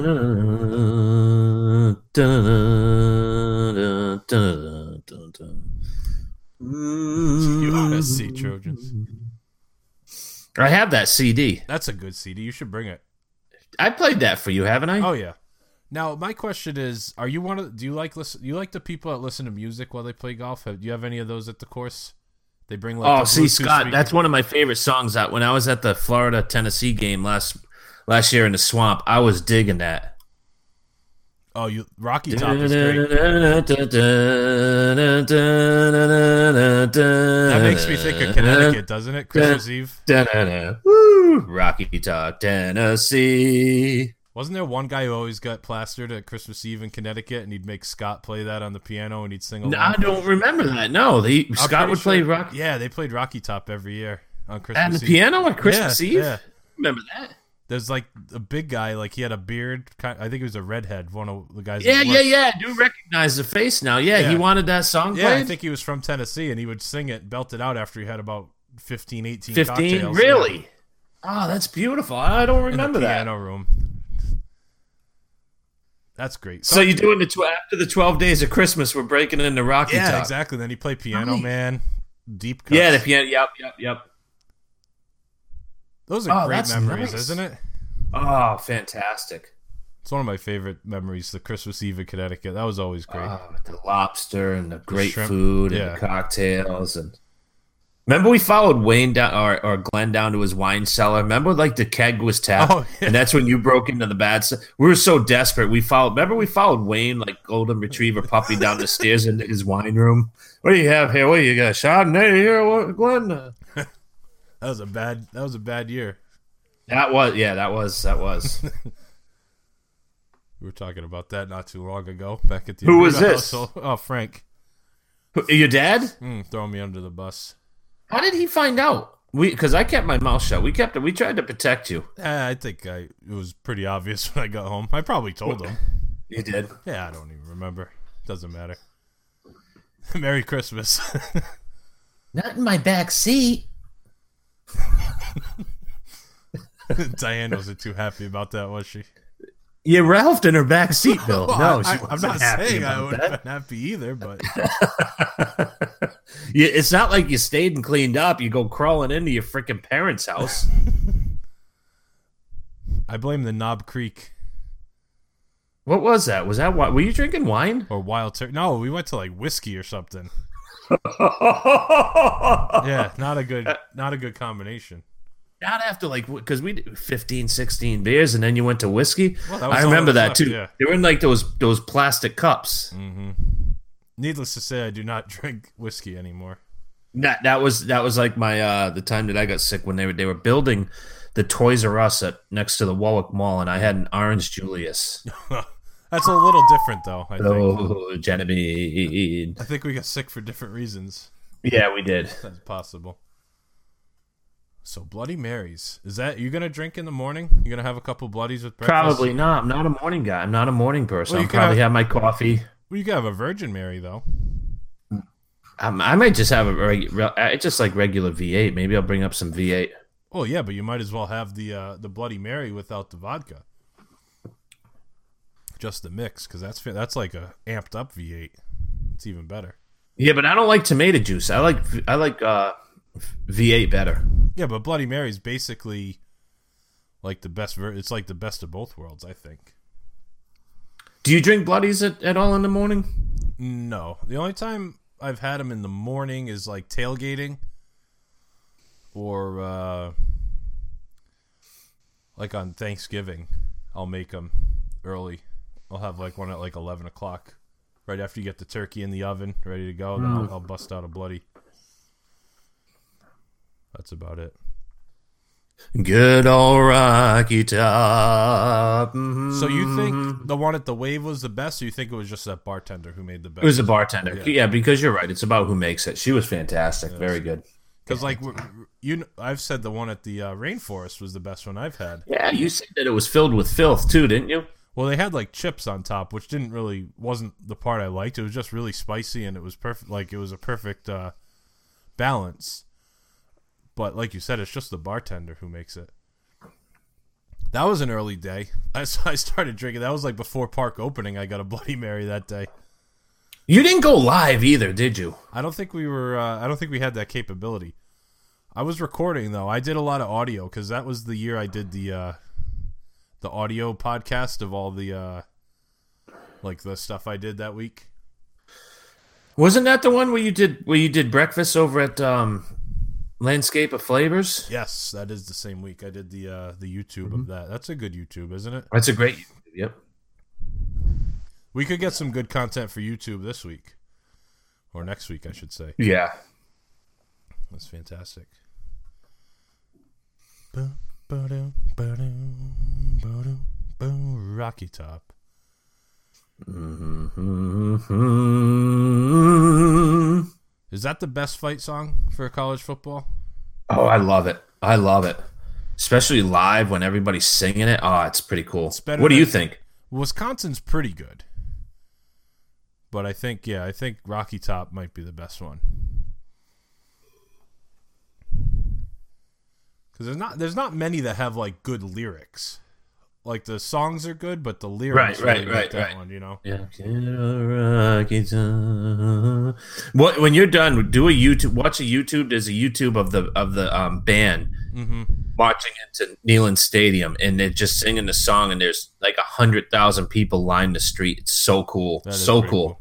da, U S C Trojans. I have that C D. That's a good C D. You should bring it. I played that for you, haven't I? Oh yeah. Now my question is: Are you one of? Do you like listen? Do you like the people that listen to music while they play golf? Have, do you have any of those at the course? They bring like. Oh, see, Scott, speaker. That's one of my favorite songs. That when I was at the Florida Tennessee game last last year in the swamp, I was digging that. Oh, you Rocky Top is great. That makes me think of Connecticut, doesn't it? Christmas Eve. Woo! Rocky Top, Tennessee. Wasn't there one guy who always got plastered at Christmas Eve in Connecticut, and he'd make Scott play that on the piano, and he'd sing along? No, I don't remember that. No, they, Scott would sure, play Rocky. Yeah, they played Rocky Top every year on Christmas and Eve. the piano on Christmas yeah, Eve? Yeah. Remember that? There's like a big guy, like he had a beard. I think he was a redhead. One of the guys. Yeah, yeah, yeah. I do recognize the face now. Yeah, yeah. He wanted that song Yeah, played? I think he was from Tennessee, and he would sing it, belt it out after he had about fifteen, eighteen fifteen? cocktails. Really? Yeah. Oh, that's beautiful. I don't remember in the that. piano room. That's great. So, so you're doing the tw- after the twelve days of Christmas, we're breaking into Rocky yeah, Top. exactly. Then he played Piano Nice. Man, Deep Cuts. Yeah, the piano. Yep, yep, yep. Those are Oh, great that's memories, nice. isn't it? Oh, fantastic. It's one of my favorite memories, the Christmas Eve in Connecticut. That was always great. Oh, the lobster and the great shrimp. food and Yeah. the cocktails. And remember we followed Wayne down or, or Glenn down to his wine cellar. Remember, like the keg was tapped, Oh, yeah. and that's when you broke into the bad stuff. We were so desperate. We followed. Remember, we followed Wayne like golden retriever puppy down the stairs into his wine room. What do you have here? What do you got? Chardonnay here, what, Glenn? That was a bad. That was a bad year. That was yeah. That was that was. We were talking about that not too long ago. Back at the Who was Abuda this? household. Oh, Frank. Your dad? Mm, throwing me under the bus. How did he find out? We because I kept my mouth shut. We kept it. We tried to protect you. Eh, I think I, it was pretty obvious when I got home. I probably told him. You did. Yeah, I don't even remember. Doesn't matter. Merry Christmas. Not in my back seat. Diane wasn't too happy about that, was she? You ralphed in her back seat, Bill. No, she I, wasn't I'm not happy saying I about would that. have been happy either, but Yeah, it's not like you stayed and cleaned up. You go crawling into your freaking parents' house. I blame the Knob Creek What was that? Was that wi- were you drinking wine? or Wild Turkey. No, we went to like whiskey or something. Yeah, not a good, not a good combination. not after like because we did fifteen, sixteen beers, and then you went to whiskey. Well, that was I all remember that that was too. left, yeah. They were in like those those plastic cups. Mm-hmm. Needless to say, I do not drink whiskey anymore. That that was that was like my uh, the time that I got sick when they were they were building the Toys R Us at next to the Warwick Mall, and I had an Orange Julius. That's a little different, though. I think. Oh, Genevieve. I think we got sick for different reasons. Yeah, we did. That's possible. So Bloody Marys, is that you gonna drink in the morning? You gonna have a couple bloodies with breakfast? Probably not. I'm not a morning guy. I'm not a morning person. Well, you I'll probably have- have my coffee. Well, you could have a Virgin Mary though. Um, I might just have a regular. It's just like regular V eight. Maybe I'll bring up some V eight. Oh yeah, but you might as well have the uh, the Bloody Mary without the vodka. Just the mix, because that's that's like a amped up V eight. It's even better. Yeah, but I don't like tomato juice. I like I like uh, V eight better. Yeah, but Bloody Mary is basically like the best. Ver- it's like the best of both worlds, I think. Do you drink bloodies at, at all in the morning? No, the only time I've had them in the morning is like tailgating, or uh, like on Thanksgiving. I'll make them early. I'll have like one at like eleven o'clock, right after you get the turkey in the oven, ready to go. Then I'll, I'll bust out a bloody. That's about it. Good old Rocky Top. Mm-hmm. So you think the one at the Wave was the best, or you think it was just that bartender who made the best? It was a bartender. Yeah. Yeah, because you're right. It's about who makes it. She was fantastic. Yes. Very good. Because like you, I've said the one at the uh, Rainforest was the best one I've had. Yeah, you said that it was filled with filth too, didn't you? Well, they had like chips on top, which didn't really wasn't the part I liked. It was just really spicy, and it was perfect. Like it was a perfect uh, balance. But like you said, it's just the bartender who makes it. That was an early day. I, I started drinking. That was like before park opening. I got a Bloody Mary that day. You didn't go live either, did you? I don't think we were. Uh, I don't think we had that capability. I was recording though. I did a lot of audio because that was the year I did the uh, the audio podcast of all the uh, like the stuff I did that week. Wasn't that the one where you did where you did breakfast over at um, Landscape of Flavors? Yes, that is the same week I did the uh, the YouTube Mm-hmm. of that. That's a good YouTube, isn't it? That's a great. Yep. We could get some good content for YouTube this week. Or next week, I should say. Yeah. That's fantastic. Boom, ba-dum, ba-dum, ba-dum, boom, Rocky Top. Mm-hmm. Is that the best fight song for college football? Oh, I love it. I love it. Especially live when everybody's singing it. Oh, it's pretty cool. It's better What do than- you think? Wisconsin's pretty good. But I think, yeah, I think Rocky Top might be the best one. Because there's not, there's not many that have, like, good lyrics. Like, the songs are good, but the lyrics Right, right, really right, make that right. one, you know? Yeah. What when you're done, do a YouTube. Watch a YouTube. There's a YouTube of the of the um, band Mm-hmm. marching into Neyland Stadium, and they're just singing the song. And there's like a hundred thousand people lined the street. It's so cool. That is So pretty cool.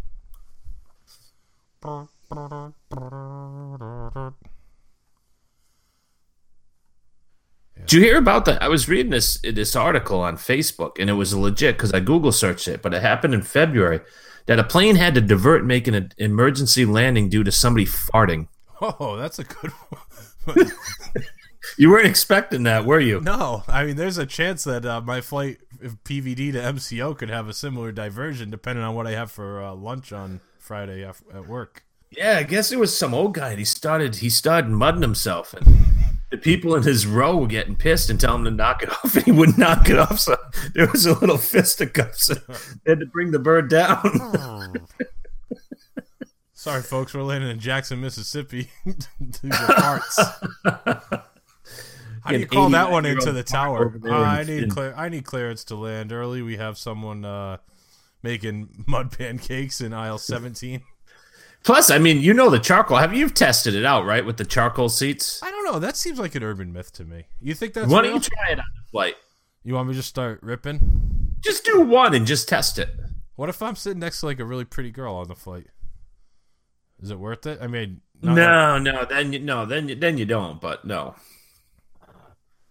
Did you hear about that? I was reading this this article on Facebook, and it was legit because I Google searched it, but it happened in February that a plane had to divert making an emergency landing due to somebody farting. Oh, that's a good one. You weren't expecting that, were you? No, I mean, there's a chance that uh, my flight if P V D to M C O could have a similar diversion depending on what I have for uh, lunch on Friday af- at work. Yeah, I guess it was some old guy. And he started he started mudding himself, and the people in his row were getting pissed and telling him to knock it off, and he wouldn't knock it off. So there was a little fisticuffs. They had to bring the bird down. Sorry, folks, we're landing in Jackson, Mississippi. These are parts. How do you An call that one eighty-nine-year-old into the tower? over there Uh, I in- need in- clear. I need clearance to land early. We have someone uh, making mud pancakes in aisle seventeen. Plus, I mean, you know the charcoal. Have you tested it out, right, with the charcoal seats? I don't know. That seems like an urban myth to me. You think that's Why real? don't you try it on the flight? You want me to just start ripping? Just do one and just test it. What if I'm sitting next to like a really pretty girl on the flight? Is it worth it? I mean, not No, no, then you no, then you, then you don't. But no,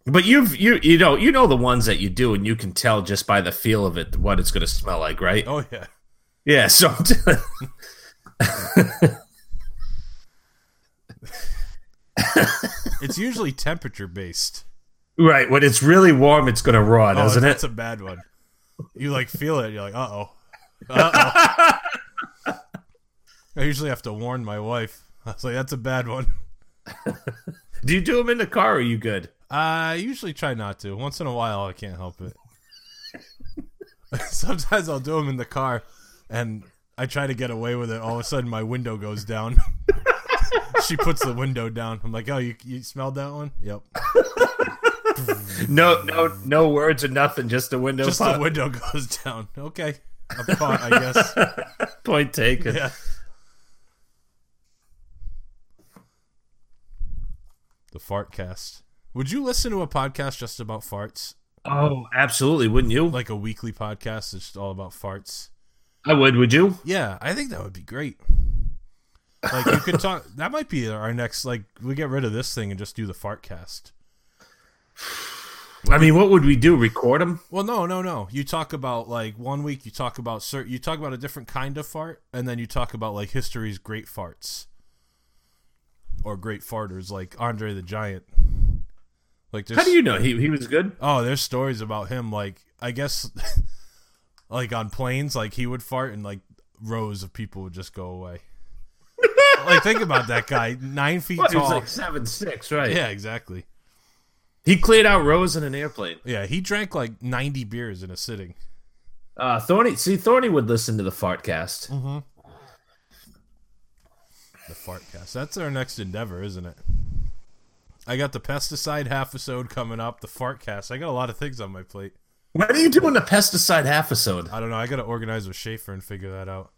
But you've you you know you know the ones that you do, and you can tell just by the feel of it what it's going to smell like, right? Oh yeah, Yeah. So I'm telling- it's usually temperature based. right when it's really warm, it's going to raw, Oh, doesn't that's it? a bad one. You like feel it. You're like, uh oh, uh oh. I usually have to warn my wife. I was like, that's a bad one. Do you do them in the car? Or are you good? I usually try not to. Once in a while, I can't help it. Sometimes I'll do them in the car, and I try to get away with it. All of a sudden, my window goes down. She puts the window down. I'm like, oh, you you smelled that one? Yep. No, no, no words or nothing. Just the window. Just pop. the window goes down. Okay. I'm fine, I guess. Point taken. Yeah. The fart cast. Would you listen to a podcast just about farts? Oh, absolutely. Wouldn't you? Like a weekly podcast that's just all about farts? I would. Would you? Yeah, I think that would be great. Like you could talk. That might be our next. Like we get rid of this thing and just do the fart cast. I mean, what would we do? Record them? Well, no, no, no. You talk about like one week. You talk about cert. You talk about a different kind of fart, and then you talk about like history's great farts or great farters, like Andre the Giant. Like, How do you know he he was good? Oh, there's stories about him. Like, I guess, like on planes, like he would fart and like rows of people would just go away. Like, think about that guy, nine feet What, he tall. was like seven six, right? Yeah, exactly. He cleared out rows in an airplane. Yeah, he drank like ninety beers in a sitting. Uh, Thorny, see, Thorny would listen to the Fartcast. Mm-hmm. The Fartcast. That's our next endeavor, isn't it? I got the pesticide half-episode coming up, the Fartcast. I got a lot of things on my plate. When are you doing the pesticide half-episode? I don't know. I got to organize with Schaefer and figure that out.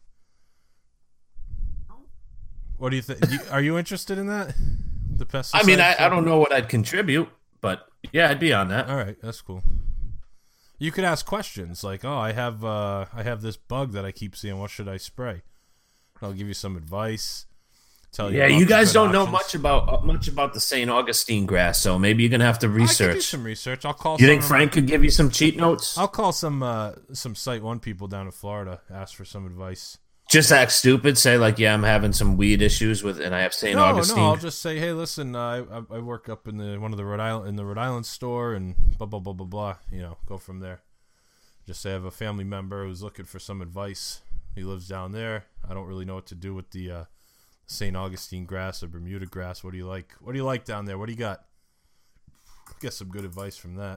What do you think? Are you interested in that? The pesticide? I mean, I, I don't know what I'd contribute, but yeah, I'd be on that. All right, that's cool. You could ask questions like, "Oh, I have uh, I have this bug that I keep seeing. What should I spray?" And I'll give you some advice. Tell you. Yeah, about you the guys good don't know options. much about uh, much about the Saint Augustine grass, so maybe you're gonna have to I could do research. some research. I'll call. You some think of Frank my- could give you some cheat notes? I'll call some uh, some Site One people down in Florida. Ask for some advice. Just act stupid. Say like, yeah, I'm having some weed issues with, and I have Saint No, Augustine. no. I'll just say, hey, listen, uh, I I work up in the one of the Rhode Island in the Rhode Island store, and blah blah blah blah blah. You know, go from there. Just say I have a family member who's looking for some advice. He lives down there. I don't really know what to do with the uh, Saint Augustine grass or Bermuda grass. What do you like? What do you like down there? What do you got? Get some good advice from that.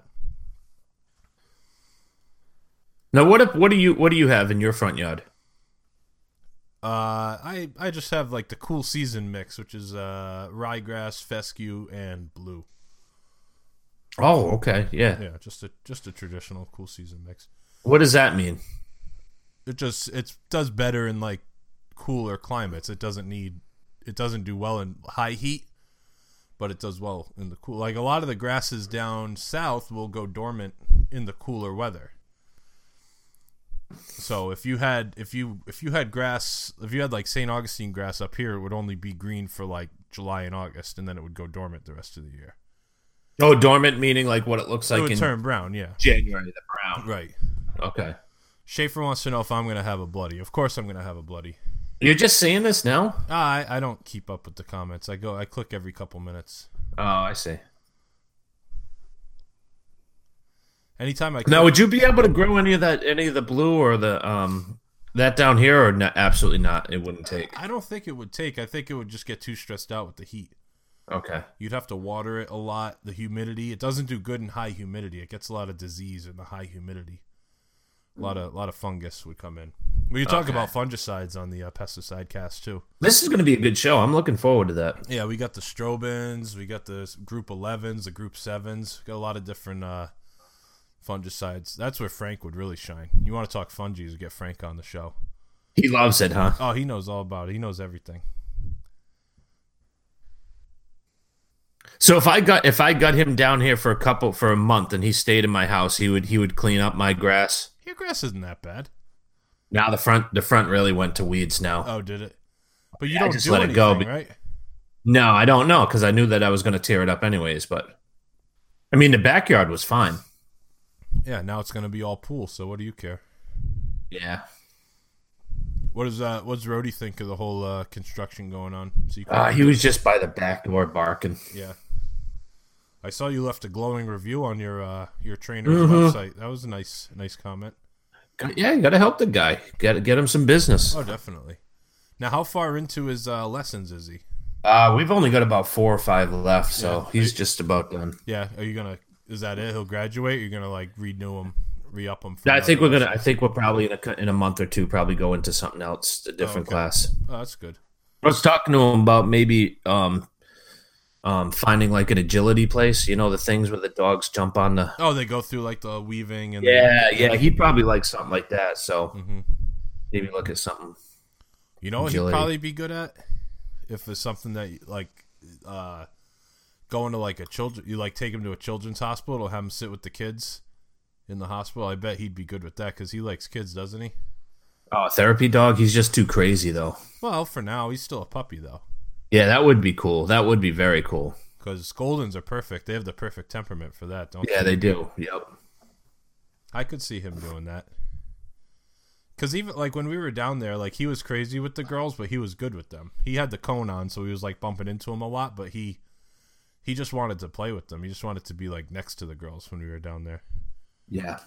Now, what if, what do you what do you have in your front yard? Uh, I I just have like the cool season mix, which is uh, ryegrass, fescue, and blue. Oh, okay, yeah. Yeah, just a just a traditional cool season mix. What does that mean? It just it does better in like cooler climates. It doesn't need it doesn't do well in high heat, but it does well in the cool. Like a lot of the grasses down south will go dormant in the cooler weather. So if you had if you if you had grass if you had like Saint Augustine grass up here, it would only be green for like July and August, and then it would go dormant the rest of the year. Oh, dormant meaning like what it looks It like would in turn brown, yeah. January, the brown. Right. Okay. Schaefer wants to know if I'm going to have a bloody. Of course I'm going to have a bloody. You're just saying this now? Ah, I I don't keep up with the comments. I go I click every couple minutes. Oh, I see. Anytime I click, Now, would you be able to grow any of that, any of the blue or the um that down here, or not, absolutely not? It wouldn't take. I don't think it would take. I think it would just get too stressed out with the heat. Okay. You'd have to water it a lot. The humidity, it doesn't do good in high humidity. It gets a lot of disease in the high humidity. A lot of a lot of fungus would come in. We could talk Okay. about fungicides on the uh, pesticide cast too. This is going to be a good show. I'm looking forward to that. Yeah, we got the strobins, we got the group elevens, the group sevens. Got a lot of different uh, fungicides. That's where Frank would really shine. You want to talk fungies, get Frank on the show. He loves it, huh? Oh, he knows all about it. He knows everything. So if I got if I got him down here for a couple for a month and he stayed in my house, he would he would clean up my grass. Your grass isn't that bad. Now the front the front really went to weeds now. Oh, did it? But you Yeah, I don't just do let it anything, go, but- right? No, I don't know because I knew that I was going to tear it up anyways. But I mean, the backyard was fine. Yeah, now it's gonna be all pool. So what do you care? Yeah. What does uh, what does Rhodey think of the whole uh, construction going on? Secret Uh, he was just by the back door barking. Yeah. I saw you left a glowing review on your uh, your trainer's Mhm. website. That was a nice nice comment. Yeah, you got to help the guy. Got to get him some business. Oh, definitely. Now, how far into his uh, lessons is he? Uh, we've only got about four or five left, so Yeah. he's just about done. Yeah, are you gonna? Is that it? He'll graduate. Or you're gonna like renew him, re up him. For I think another we're gonna. I lesson? think we're probably in a in a month or two probably go into something else, a different okay. class. Oh, that's good. I was talking to him about maybe um, um, finding like an agility place. You know, the things where the dogs jump on the. Oh, they go through like the weaving and Yeah, yeah. He'd probably like something like that. So hmm maybe look at something. You know what Agility. he'd probably be good at if it's something that like uh, going to like a children. You like take him to a children's hospital, have him sit with the kids in the hospital. I bet he'd be good with that because he likes kids, doesn't he? Oh, therapy dog. He's just too crazy though. Well, for now, he's still a puppy though. Yeah, that would be cool. That would be very cool. Because Goldens are perfect. They have the perfect temperament for that, don't Yeah, they? they do. Yep. I could see him doing that. Because even, like, when we were down there, like, he was crazy with the girls, but he was good with them. He had the cone on, so he was, like, bumping into them a lot, but he he just wanted to play with them. He just wanted to be, like, next to the girls when we were down there. Yeah.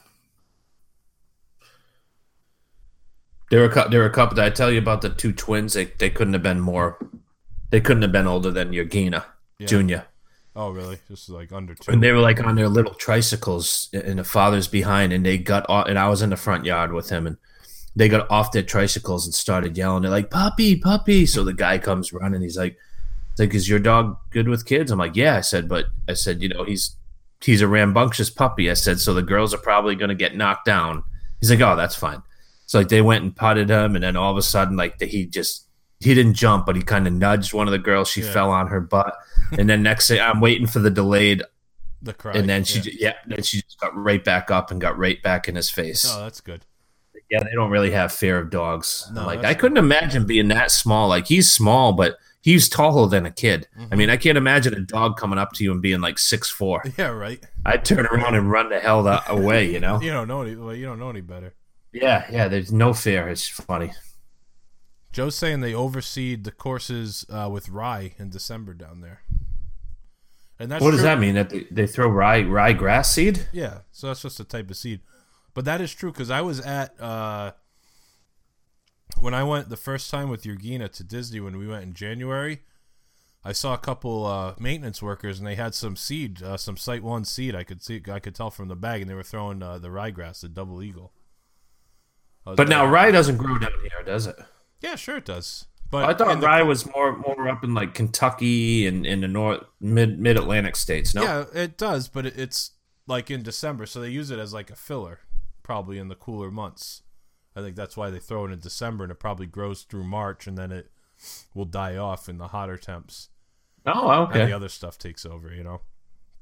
There were a cou- there were a couple. Did I tell you about the two twins? They they couldn't have been more. They couldn't have been older than Yurgina Yeah. Junior. Oh, really? Just, like, under two? And they were like on their little tricycles, and the father's behind, and they got off, and I was in the front yard with him, and they got off their tricycles and started yelling. They're like, "Puppy, puppy!" So the guy comes running. He's like, "It's like, is your dog good with kids?" I'm like, "Yeah." I said, "But I said, you know, he's he's a rambunctious puppy." I said, "So the girls are probably going to get knocked down." He's like, "Oh, that's fine." So like they went and putted him, and then all of a sudden, like the, he just he didn't jump, but he kind of nudged one of the girls. She Yeah. fell on her butt, and then next thing I'm waiting for the delayed. The cry. And then she, yeah. ju- yeah, then she just got right back up and got right back in his face. Oh, that's good. Yeah, they don't really have fear of dogs. No, I'm like, that's I couldn't imagine being that small. Like he's small, but he's taller than a kid. Mm-hmm. I mean, I can't imagine a dog coming up to you and being like six four. Yeah, right. I'd turn around and run the hell the, away. You know? You don't know any, well, you don't know any better. Yeah, yeah. There's no fear. It's funny. Joe's saying they overseed the courses uh, with rye in December down there. And that's What does true. that mean? That they, they throw rye rye grass seed? Yeah, so that's just a type of seed. But that is true because I was at uh, when I went the first time with Yurgina to Disney when we went in January. I saw a couple uh, maintenance workers and they had some seed, uh, some Site One seed. I could see, I could tell from the bag, and they were throwing uh, the ryegrass, the double eagle. I was But now like, rye doesn't grow down here, does it? yeah, sure it does. But I thought in the- rye was more more up in like Kentucky and in the north mid mid Atlantic states. No, Yeah, it does, but it- it's like in December, so they use it as like a filler, probably in the cooler months. I think that's why they throw it in December, and it probably grows through March, and then it will die off in the hotter temps. Oh, And the okay. other stuff takes over, you know.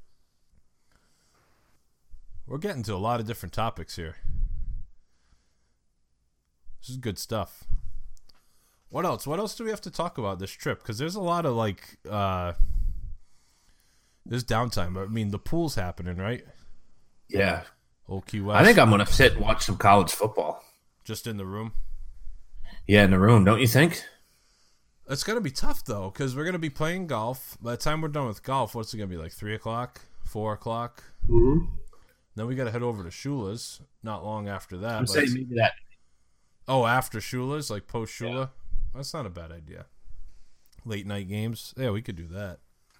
We're getting to a lot of different topics here. This is good stuff. What else? What else do we have to talk about this trip? Because there's a lot of like, uh, there's downtime. I mean, the pool's happening, right? Yeah, Old Key West. I think I'm gonna sit and watch some college football. Just in the room. Yeah, in the room, don't you think? It's gonna be tough though, because we're gonna be playing golf. By the time we're done with golf, what's it gonna be like? Three o'clock, four o'clock. Mm-hmm. Then we gotta head over to Shula's. Not long after that. I'm but saying it's- maybe that. Oh, after Shula's, like post Shula. That's not a bad idea. Late night games. Yeah, we could do that.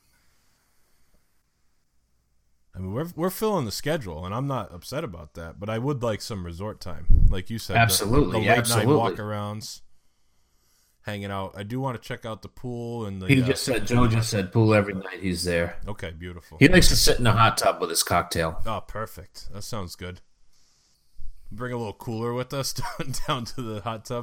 I mean, we're we're filling the schedule, and I'm not upset about that. But I would like some resort time, like you said. the- Absolutely, the, late absolutely. night walk-arounds, hanging out. I do want to check out the pool and the. He uh, just said Joe just said pool every night. He's there. Okay, beautiful. He likes to sit in the hot tub with his cocktail. Oh, perfect. That sounds good. Bring a little cooler with us down, down to the hot tub.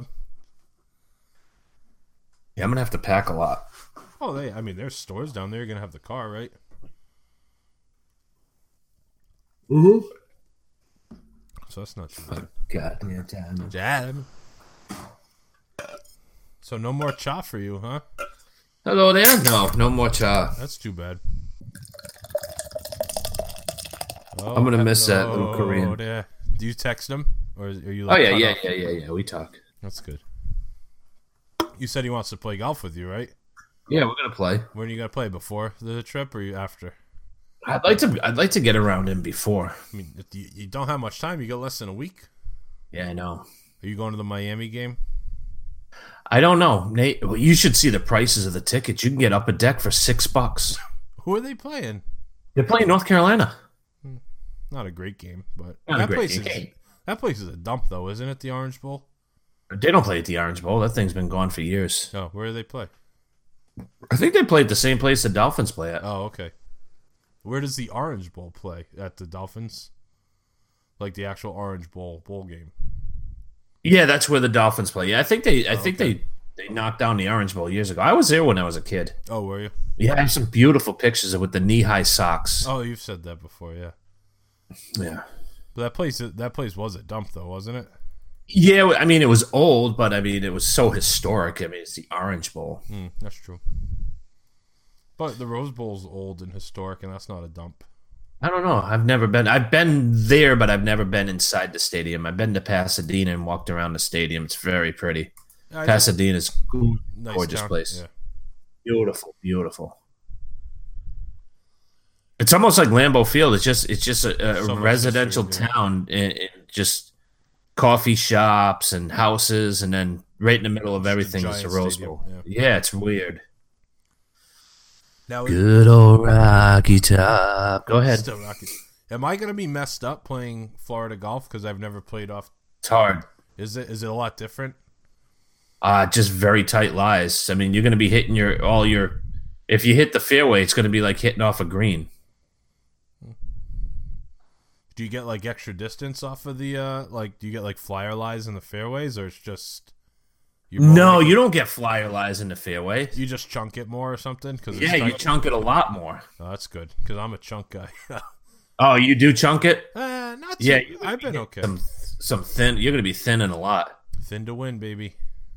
Yeah, I'm gonna have to pack a lot. Oh, they. I mean, there's stores down there. You're gonna have the car, right? Mm-hmm. So that's not too bad. God, yeah, damn. Jam. So no more cha for you, huh? Hello there. No, no more cha. That's too bad. Oh, I'm gonna miss that little hello Korean. there. Do you text him, or are you? Oh Like yeah, cut yeah, off? yeah, yeah, yeah. We talk. That's good. You said he wants to play golf with you, right? Yeah, we're gonna play. When are you gonna play? Before the trip or you after? I'd like to. I'd like to get around him before. I mean, if you, you don't have much time. You got less than a week. Yeah, I know. Are you going to the Miami game? I don't know, Nate. Well, you should see the prices of the tickets. You can get up a deck for six bucks. Who are they playing? They're playing North Carolina. Not a great game, but Not a that great place game. is that place is a dump, though, isn't it? The Orange Bowl. They don't play at the Orange Bowl. That thing's been gone for years. Oh, where do they play? I think they play at the same place the Dolphins play at. Oh, okay. Where does the Orange Bowl play? At the Dolphins? Like the actual Orange Bowl bowl game. Yeah, that's where the Dolphins play. Yeah, I think they. I Oh, think okay. they. They knocked down the Orange Bowl years ago. I was there when I was a kid. Oh, were you? Yeah, I have some beautiful pictures of with the knee-high socks. Oh, you've said that before, yeah. Yeah. But that place, that place was a dump, though, wasn't it? Yeah, I mean, it was old, but I mean, it was so historic. I mean, it's the Orange Bowl. Mm, that's true. But the Rose Bowl's old and historic, and that's not a dump. I don't know. I've never been. I've been there, but I've never been inside the stadium. I've been to Pasadena and walked around the stadium. It's very pretty. I Pasadena's a nice gorgeous town. place. Yeah. Beautiful, beautiful. It's almost like Lambeau Field. It's just it's just a, a So much residential history, yeah. town, and, and just coffee shops and houses, and then right in the middle of everything is the giant Rose stadium, Bowl. yeah. Yeah, it's weird. Now, Good old Rocky Top. Go ahead. Still Rocky. Am I going to be messed up playing Florida golf because I've never played off? It's hard. Is it is it a lot different? Uh, just very tight lies. I mean, you're going to be hitting your all your. If you hit the fairway, it's going to be like hitting off a green. Do you get like extra distance off of the uh like? Do you get like flyer lies in the fairways, or it's just you No, you don't get flyer lies in the fairway. you just chunk it more or something? Cause Yeah, it's you tight? chunk it a lot more. Oh, that's good because I'm a chunk guy. Oh, you do chunk it? uh, not Yeah, too, you're I've gonna been be okay. Some, some thin. You're going to be thinning a lot. Thin to win, baby.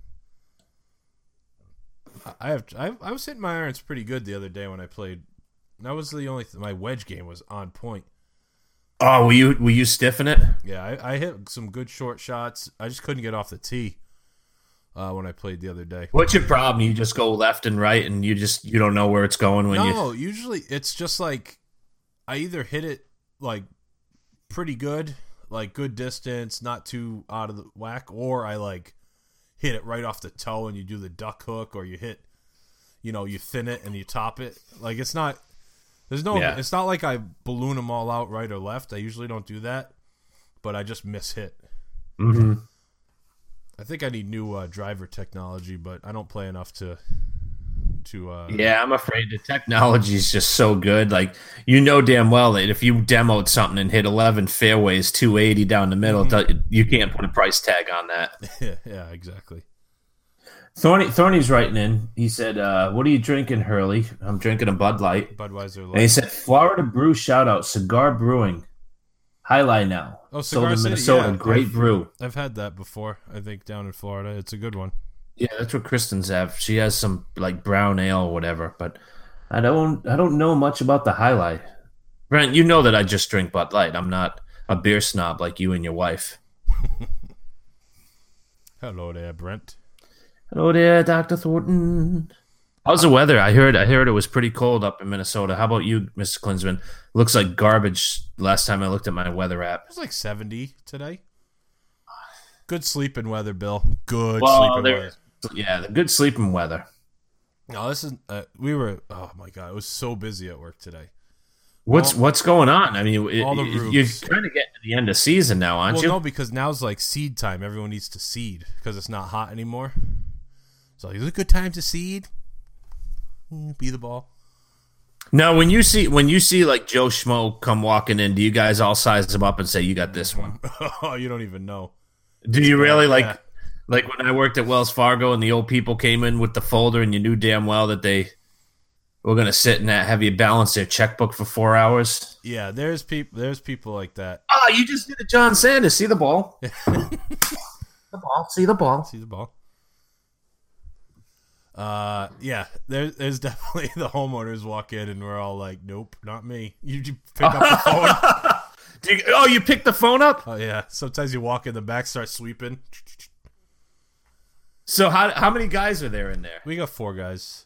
I- I have I, I was hitting my irons pretty good the other day when I played. That was the only th- my wedge game was on point. Oh, will you will you stiffen it? Yeah, I, I hit some good short shots. I just couldn't get off the tee uh, when I played the other day. What's your problem? You just go left and right, and you just you don't know where it's going when you. No, usually it's just like I either hit it like pretty good, like good distance, not too out of the whack, or I like hit it right off the toe and you do the duck hook, or you hit, you know, you thin it and you top it. Like it's not, there's no, Yeah. it's not like I balloon them all out right or left. I usually don't do that, but I just miss hit. Mm-hmm. I think I need new uh, driver technology, but I don't play enough to to. Uh, Yeah, I'm afraid the technology is just so good. Like you know damn well that if you demoed something and hit eleven fairways, two eighty down the middle, Mm-hmm. you can't put a price tag on that. yeah, yeah, exactly. Thorny, Thorny's writing in. He said, uh, "What are you drinking, Hurley?" I'm drinking a Bud Light. Budweiser. And he Light. said, "Florida Brew shout out, Cigar Brewing, highlight now. Oh, Sold Cigar in City, Minnesota, yeah. great I've- brew." I've had that before. I think down in Florida, it's a good one. Yeah, that's what Kristen's have. She has some like brown ale or whatever, but I don't I don't know much about the highlight. Brent, you know that I just drink Bud Light. I'm not a beer snob like you and your wife. Hello there, Brent. Hello there, Doctor Thornton. How's the weather? I heard I heard it was pretty cold up in Minnesota. How about you, Mister Klinsman? Looks like garbage last time I looked at my weather app. It was like seventy today. Good sleeping weather, Bill. Good Well, sleeping there- weather. Yeah, the good sleeping weather. No, this is. Uh, we were. Oh my god, it was so busy at work today. What's Well, what's going on? I mean, it, all the it- you're roofs. trying to get to the end of season now, aren't Well, you? no, because now's like seed time. Everyone needs to seed because it's not hot anymore. So is it a good time to seed? Mm, Be the ball. No, when you see when you see like Joe Schmo come walking in, do you guys all size him up and say you got this one? Oh, you don't even know. Do you really like yeah. like when I worked at Wells Fargo and the old people came in with the folder and you knew damn well that they were gonna sit and have you balance their checkbook for four hours? Yeah, there's people. There's people like that. Oh, you just did a John Sanders. See the ball. the ball. See the ball. See the ball. Uh, yeah, there, there's definitely the homeowners walk in and we're all like, nope, not me. You just pick up the phone. Do you, oh, you picked the phone up? Oh yeah. Sometimes you walk in the back, start sweeping. So how how many guys are there in there? We got four guys.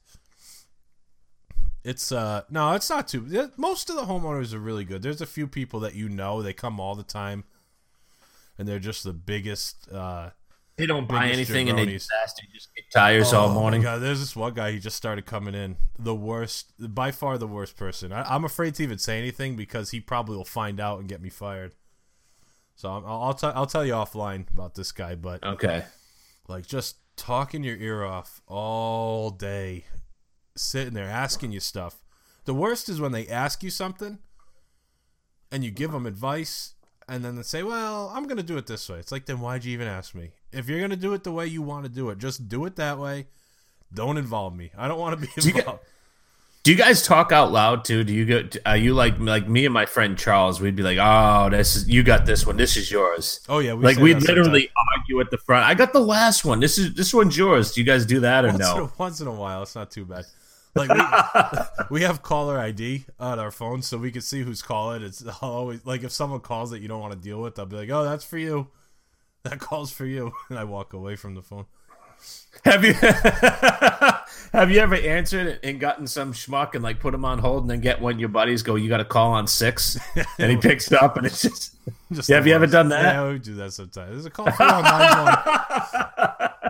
It's uh no, it's not too. Most of the homeowners are really good. There's a few people that you know, they come all the time, and they're just the biggest. Uh, They don't buy biggest anything and they jabronis. just get tires all morning. Oh my God, there's this one guy. He just started coming in. The worst, by far the worst person. I, I'm afraid to even say anything because he probably will find out and get me fired. So I'll I'll, t- I'll tell you offline about this guy, but Okay. like just talking your ear off all day, sitting there asking you stuff. The worst is when they ask you something and you give them advice and then they say, well, I'm going to do it this way. It's like, then why'd you even ask me? If you're going to do it the way you want to do it, just do it that way. Don't involve me. I don't want to be Do you, involved. gu- do you guys talk out loud too? Do you go? Are you like like me and my friend Charles? We'd be like, "Oh, this is you got this one. This is yours." Oh, yeah. We Like say we'd that literally argue at the front. I got the last one. This is this one's yours. Do you guys do that or once no? In a, once in a while, it's not too bad. Like we, we have caller I D on our phone, so we can see who's calling. It's I'll always like if someone calls that you don't want to deal with, I'll be like, "Oh, that's for you. That call's for you," and I walk away from the phone. Have you have you ever answered and gotten some schmuck and like put him on hold and then get one of your buddies go, you got to call on six, and he picks up and it's just. Just Yeah, have the you ever ones. done that? Yeah, we do that sometimes. There's a call for on nine one.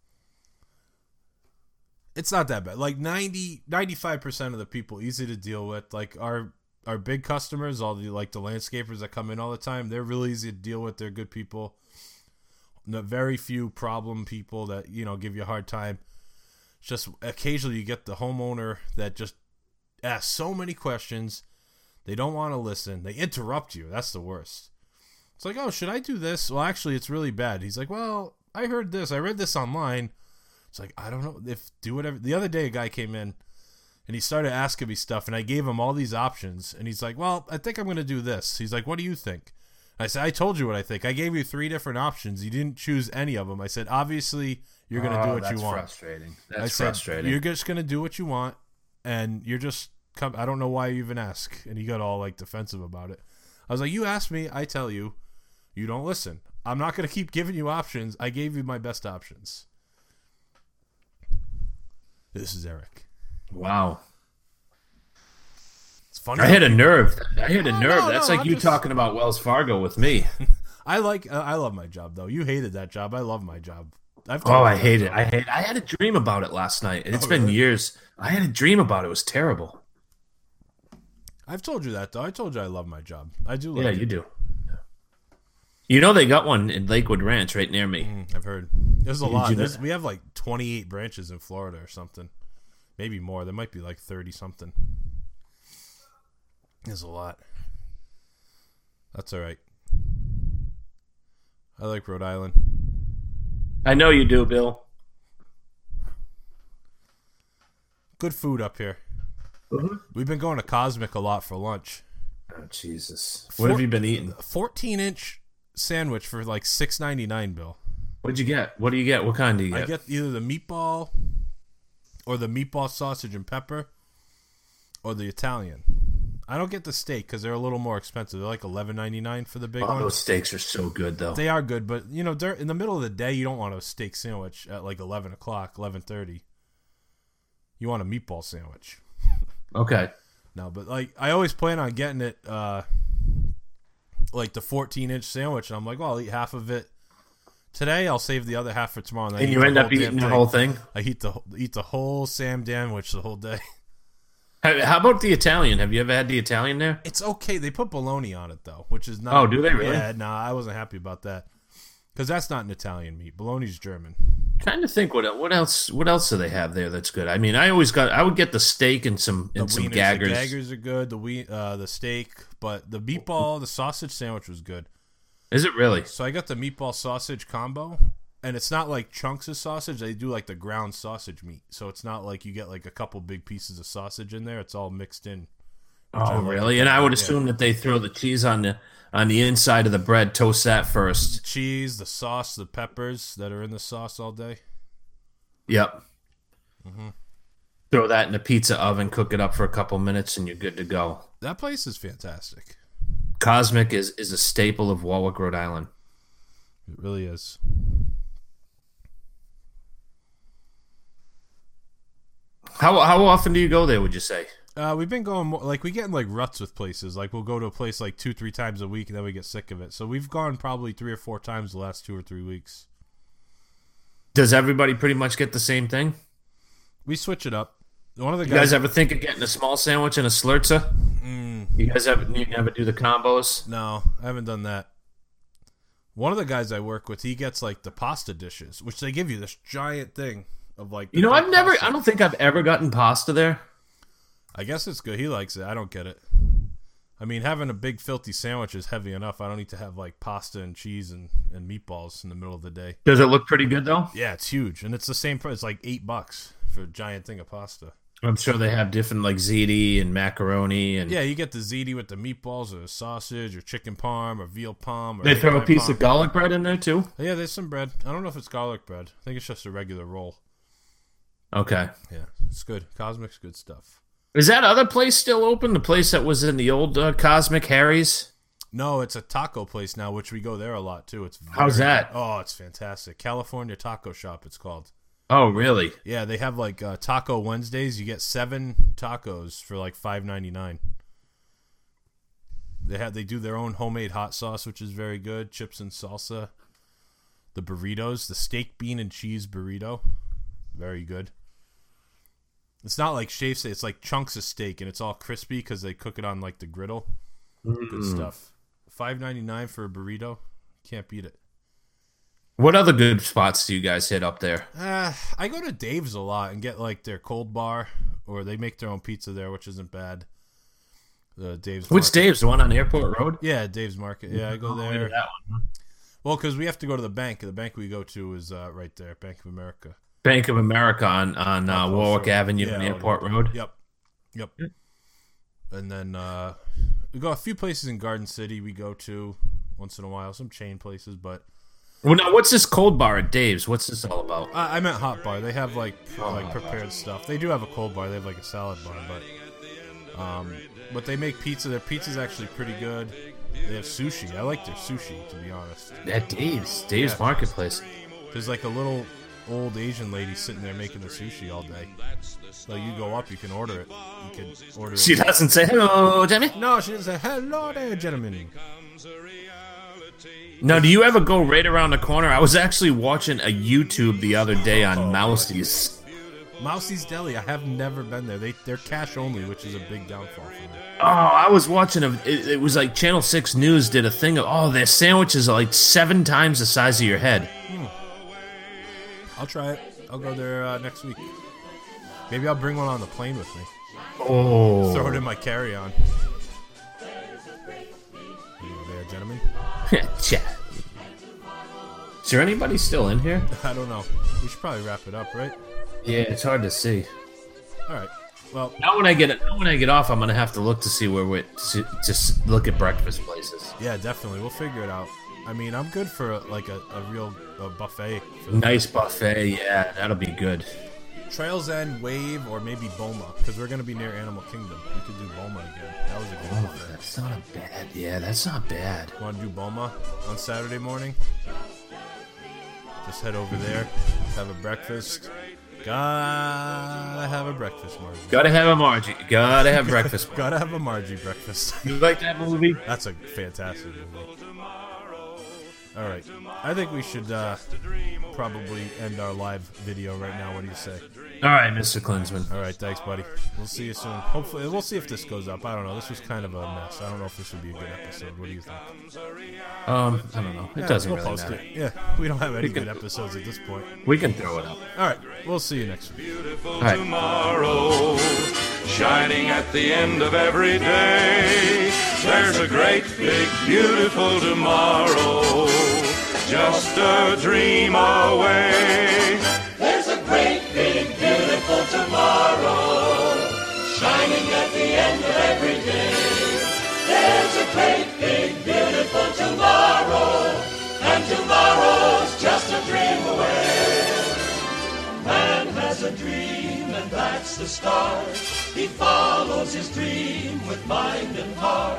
It's not that bad. Like ninety, ninety-five percent of the people easy to deal with. Like our our big customers, all the like the landscapers that come in all the time, they're really easy to deal with. They're good people. No, very few problem people that, you know, give you a hard time. It's just occasionally you get the homeowner that just asks so many questions. They don't want to listen. They interrupt you. That's the worst. It's like, oh, should I do this? Well, actually, it's really bad. He's like, well, I heard this. I read this online. It's like, I don't know if do whatever. The other day, a guy came in and he started asking me stuff, and I gave him all these options. And he's like, well, I think I'm going to do this. He's like, what do you think? I said, I told you what I think. I gave you three different options. You didn't choose any of them. I said, obviously, you're going to do Oh, what that's you want. Frustrating. That's I said, frustrating. you're just going to do what you want, and you're just come. I don't know why you even ask. And he got all like defensive about it. I was like, you asked me, I tell you, you don't listen. I'm not going to keep giving you options. I gave you my best options. This is Eric. Wow. It's funny. I hit a nerve. I hit a No, nerve. no, That's no, like I'm you just- talking about Wells Fargo with me. I like. Uh, I love my job though. You hated that job. I love my job. I've Oh, told I you that, hate it. though. I hate. I had a dream about it last night. It's Oh, been really? years. I had a dream about it. It was terrible. I've told you that though. I told you I love my job. I do. Like Yeah, it. you do. You know they got one in Lakewood Ranch right near me. Mm, I've heard. There's a Did lot. you There's, know- we have like twenty-eight branches in Florida or something. Maybe more. There might be like thirty something. There's a lot. That's all right. I like Rhode Island. I know you do, Bill. Good food up here. Mm-hmm. We've been going to Cosmic a lot for lunch. Oh, Jesus. What Four- have you been eating? fourteen inch sandwich for like six ninety-nine, Bill. What'd you get? What do you get? What kind do you get? I get either the meatball or the meatball sausage and pepper or the Italian. I don't get the steak because they're a little more expensive. They're like eleven ninety-nine for the big Oh, one. those steaks are so good, though. They are good, but you know, dur- in the middle of the day, you don't want a steak sandwich at like eleven o'clock, eleven thirty. You want a meatball sandwich. Okay. No, but like I always plan on getting it, uh, like the fourteen inch sandwich, and I'm like, well, I'll eat half of it today. I'll save the other half for tomorrow. And, I And eat you the end up whole damn eating the thing. whole thing? I eat the eat the whole Sam Danwich the whole day. How how about the Italian? Have you ever had the Italian there? It's okay. They put bologna on it though, which is not. Oh, do they really? Yeah, nah, I wasn't happy about that because that's not an Italian meat. Bologna's German. Trying to think what what else what else do they have there that's good? I mean, I always got I would get the steak and some The and some wieners, gaggers. the gaggers are good. The wheat, uh, the steak, but the meatball, the sausage sandwich was good. Is it really? So I got the meatball sausage combo, and it's not like chunks of sausage. They do like the ground sausage meat, so it's not like you get like a couple big pieces of sausage in there. It's all mixed in. which I Oh, like. really? And I would Yeah. assume that they throw the cheese on the on the inside of the bread, toast that first. Cheese, the sauce, the peppers that are in the sauce all day. Yep. Mm-hmm. Throw that in the pizza oven, cook it up for a couple minutes, and you're good to go. That place is fantastic. Cosmic is, is a staple of Warwick, Rhode Island. It really is. How how often do you go there, would you say? Uh, we've been going more, like we get in like ruts with places. Like we'll go to a place like two, three times a week, and then we get sick of it. So we've gone probably three or four times the last two or three weeks. Does everybody pretty much get the same thing? We switch it up. One of the You guys, guys ever think of getting a small sandwich and a slurzer? Mm, You guys ever you never do the combos? no, I haven't done that. One of the guys I work with, he gets like the pasta dishes, which they give you this giant thing of like. You know, big I've never. pasta. I don't think I've ever gotten pasta there. I guess it's good. He likes it. I don't get it. I mean, having a big filthy sandwich is heavy enough. I don't need to have like pasta and cheese and, and meatballs in the middle of the day. Does it look pretty good though? Yeah, it's huge, and it's the same price. It's like eight bucks for a giant thing of pasta. I'm sure they have different like ziti and macaroni and. Yeah, you get the ziti with the meatballs or sausage or chicken parm or veal parm. Or They throw a eggplant piece parm. of garlic bread in there too. Yeah, there's some bread. I don't know if it's garlic bread. I think it's just a regular roll. Okay. Yeah, it's good. Cosmic's good stuff. Is that other place still open? The place that was in the old uh, Cosmic Harry's? No, it's a taco place now, which we go there a lot too. It's very, How's that? Oh, it's fantastic. California Taco Shop, it's called. Oh, really? Yeah, they have like uh, Taco Wednesdays. You get seven tacos for like five ninety-nine. They have they do their own homemade hot sauce, which is very good. Chips and salsa. The burritos, the steak, bean, and cheese burrito, very good. It's not like shaved steak; it's like chunks of steak, and it's all crispy because they cook it on like the griddle. Mm. Good stuff. five ninety-nine for a burrito. Can't beat it. What other good spots do you guys hit up there? Uh, I go to Dave's a lot and get like their cold bar, or they make their own pizza there, which isn't bad. The Dave's. Which Market. Dave's? The one on Airport Road? Yeah, Dave's Market. Yeah, I go Oh, there. that one. Well, because we have to go to the bank. The bank we go to is uh, right there, Bank of America. Bank of America on on uh, Oh, Warwick sorry. Avenue Yeah, and oh, Airport no. Road. Yep, yep. And then uh, we go a few places in Garden City. We go to once in a while, some chain places, but. Well, now what's this cold bar at Dave's? What's this all about? I, I meant hot bar. They have like like prepared stuff. They do have a cold bar. They have like a salad bar, but um, but they make pizza. Their pizza's actually pretty good. They have sushi. I like their sushi, to be honest. At Dave's, Dave's Yeah. Marketplace. There's like a little old Asian lady sitting there making the sushi all day. So you go up, you can order it. You can order. She it. doesn't say hello, Jimmy. No, she doesn't say hello there, gentlemen. Now, do you ever go right around the corner? I was actually watching a YouTube the other day on Mousie's. Mousie's Deli. I have never been there. They they're cash only, which is a big downfall for me. Oh, I was watching a. It, it was like Channel Six News did a thing of. Oh, their sandwiches are like seven times the size of your head. I'll try it. I'll go there uh, next week. Maybe I'll bring one on the plane with me. Oh, Throw it in my carry-on. You there, gentlemen? Chat. Is there anybody still in here? I don't know. We should probably wrap it up, right? Yeah, it's hard to see. All right. Well, Now when I get now when I get off, I'm gonna have to look to see where we to just look at breakfast places. yeah, definitely. We'll figure it out. I mean, I'm good for like a, a real a buffet. For the Nice buffet, yeah, that'll be good. Trails End, Wave, or maybe Boma, because we're going to be near Animal Kingdom. We could do Boma again. That was a good Oh, buffet. that's not a bad. Yeah, that's not bad. Want to do Boma on Saturday morning? Just head over there, have a breakfast. Gotta have a breakfast, Margie. Gotta have a Margie. Gotta have breakfast. Gotta have a Margie breakfast. You like that movie? That's a fantastic movie. All right, I think we should uh, probably end our live video right now. What do you say? All right, Mister Klinsman. All right, thanks, buddy. We'll see you soon. Hopefully, we'll see if this goes up. I don't know. This was kind of a mess. I don't know if this would be a good episode. What do you think? Um, I don't know. It Yeah, doesn't we'll really post matter. it. Yeah, we don't have any good episodes at this point. We can throw it up. All right, we'll see you next week. Beautiful right. tomorrow, shining at the end of every day. There's a great, big, beautiful tomorrow, just a dream away. There's a great, big, beautiful tomorrow, shining at the end of every day. There's a great, big, beautiful tomorrow, and tomorrow's just a dream away. Man has a dream, and that's the start. He follows his dream with mind and heart.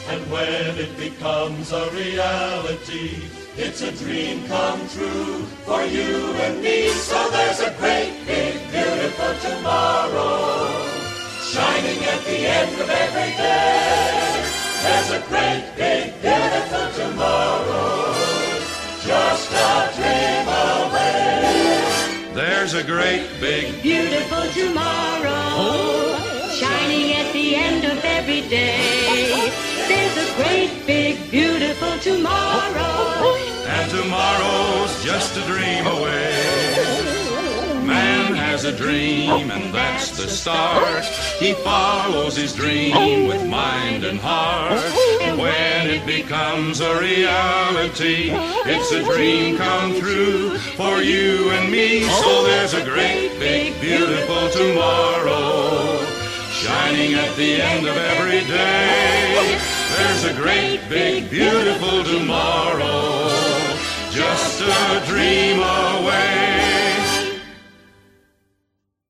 And when it becomes a reality, it's a dream come true for you and me. So there's a great, big, beautiful tomorrow, shining at the end of every day. There's a great, big, beautiful tomorrow, just a dream away. There's a great, big, beautiful tomorrow, shining at the end of every day. There's a great, big, beautiful tomorrow, and tomorrow's just a dream away. Man has a dream, and that's the start. He follows his dream with mind and heart. And when it becomes a reality, it's a dream come true for you and me. So there's a great, big, beautiful tomorrow, shining at the end of every day. There's a great, big, beautiful tomorrow, just a dream away.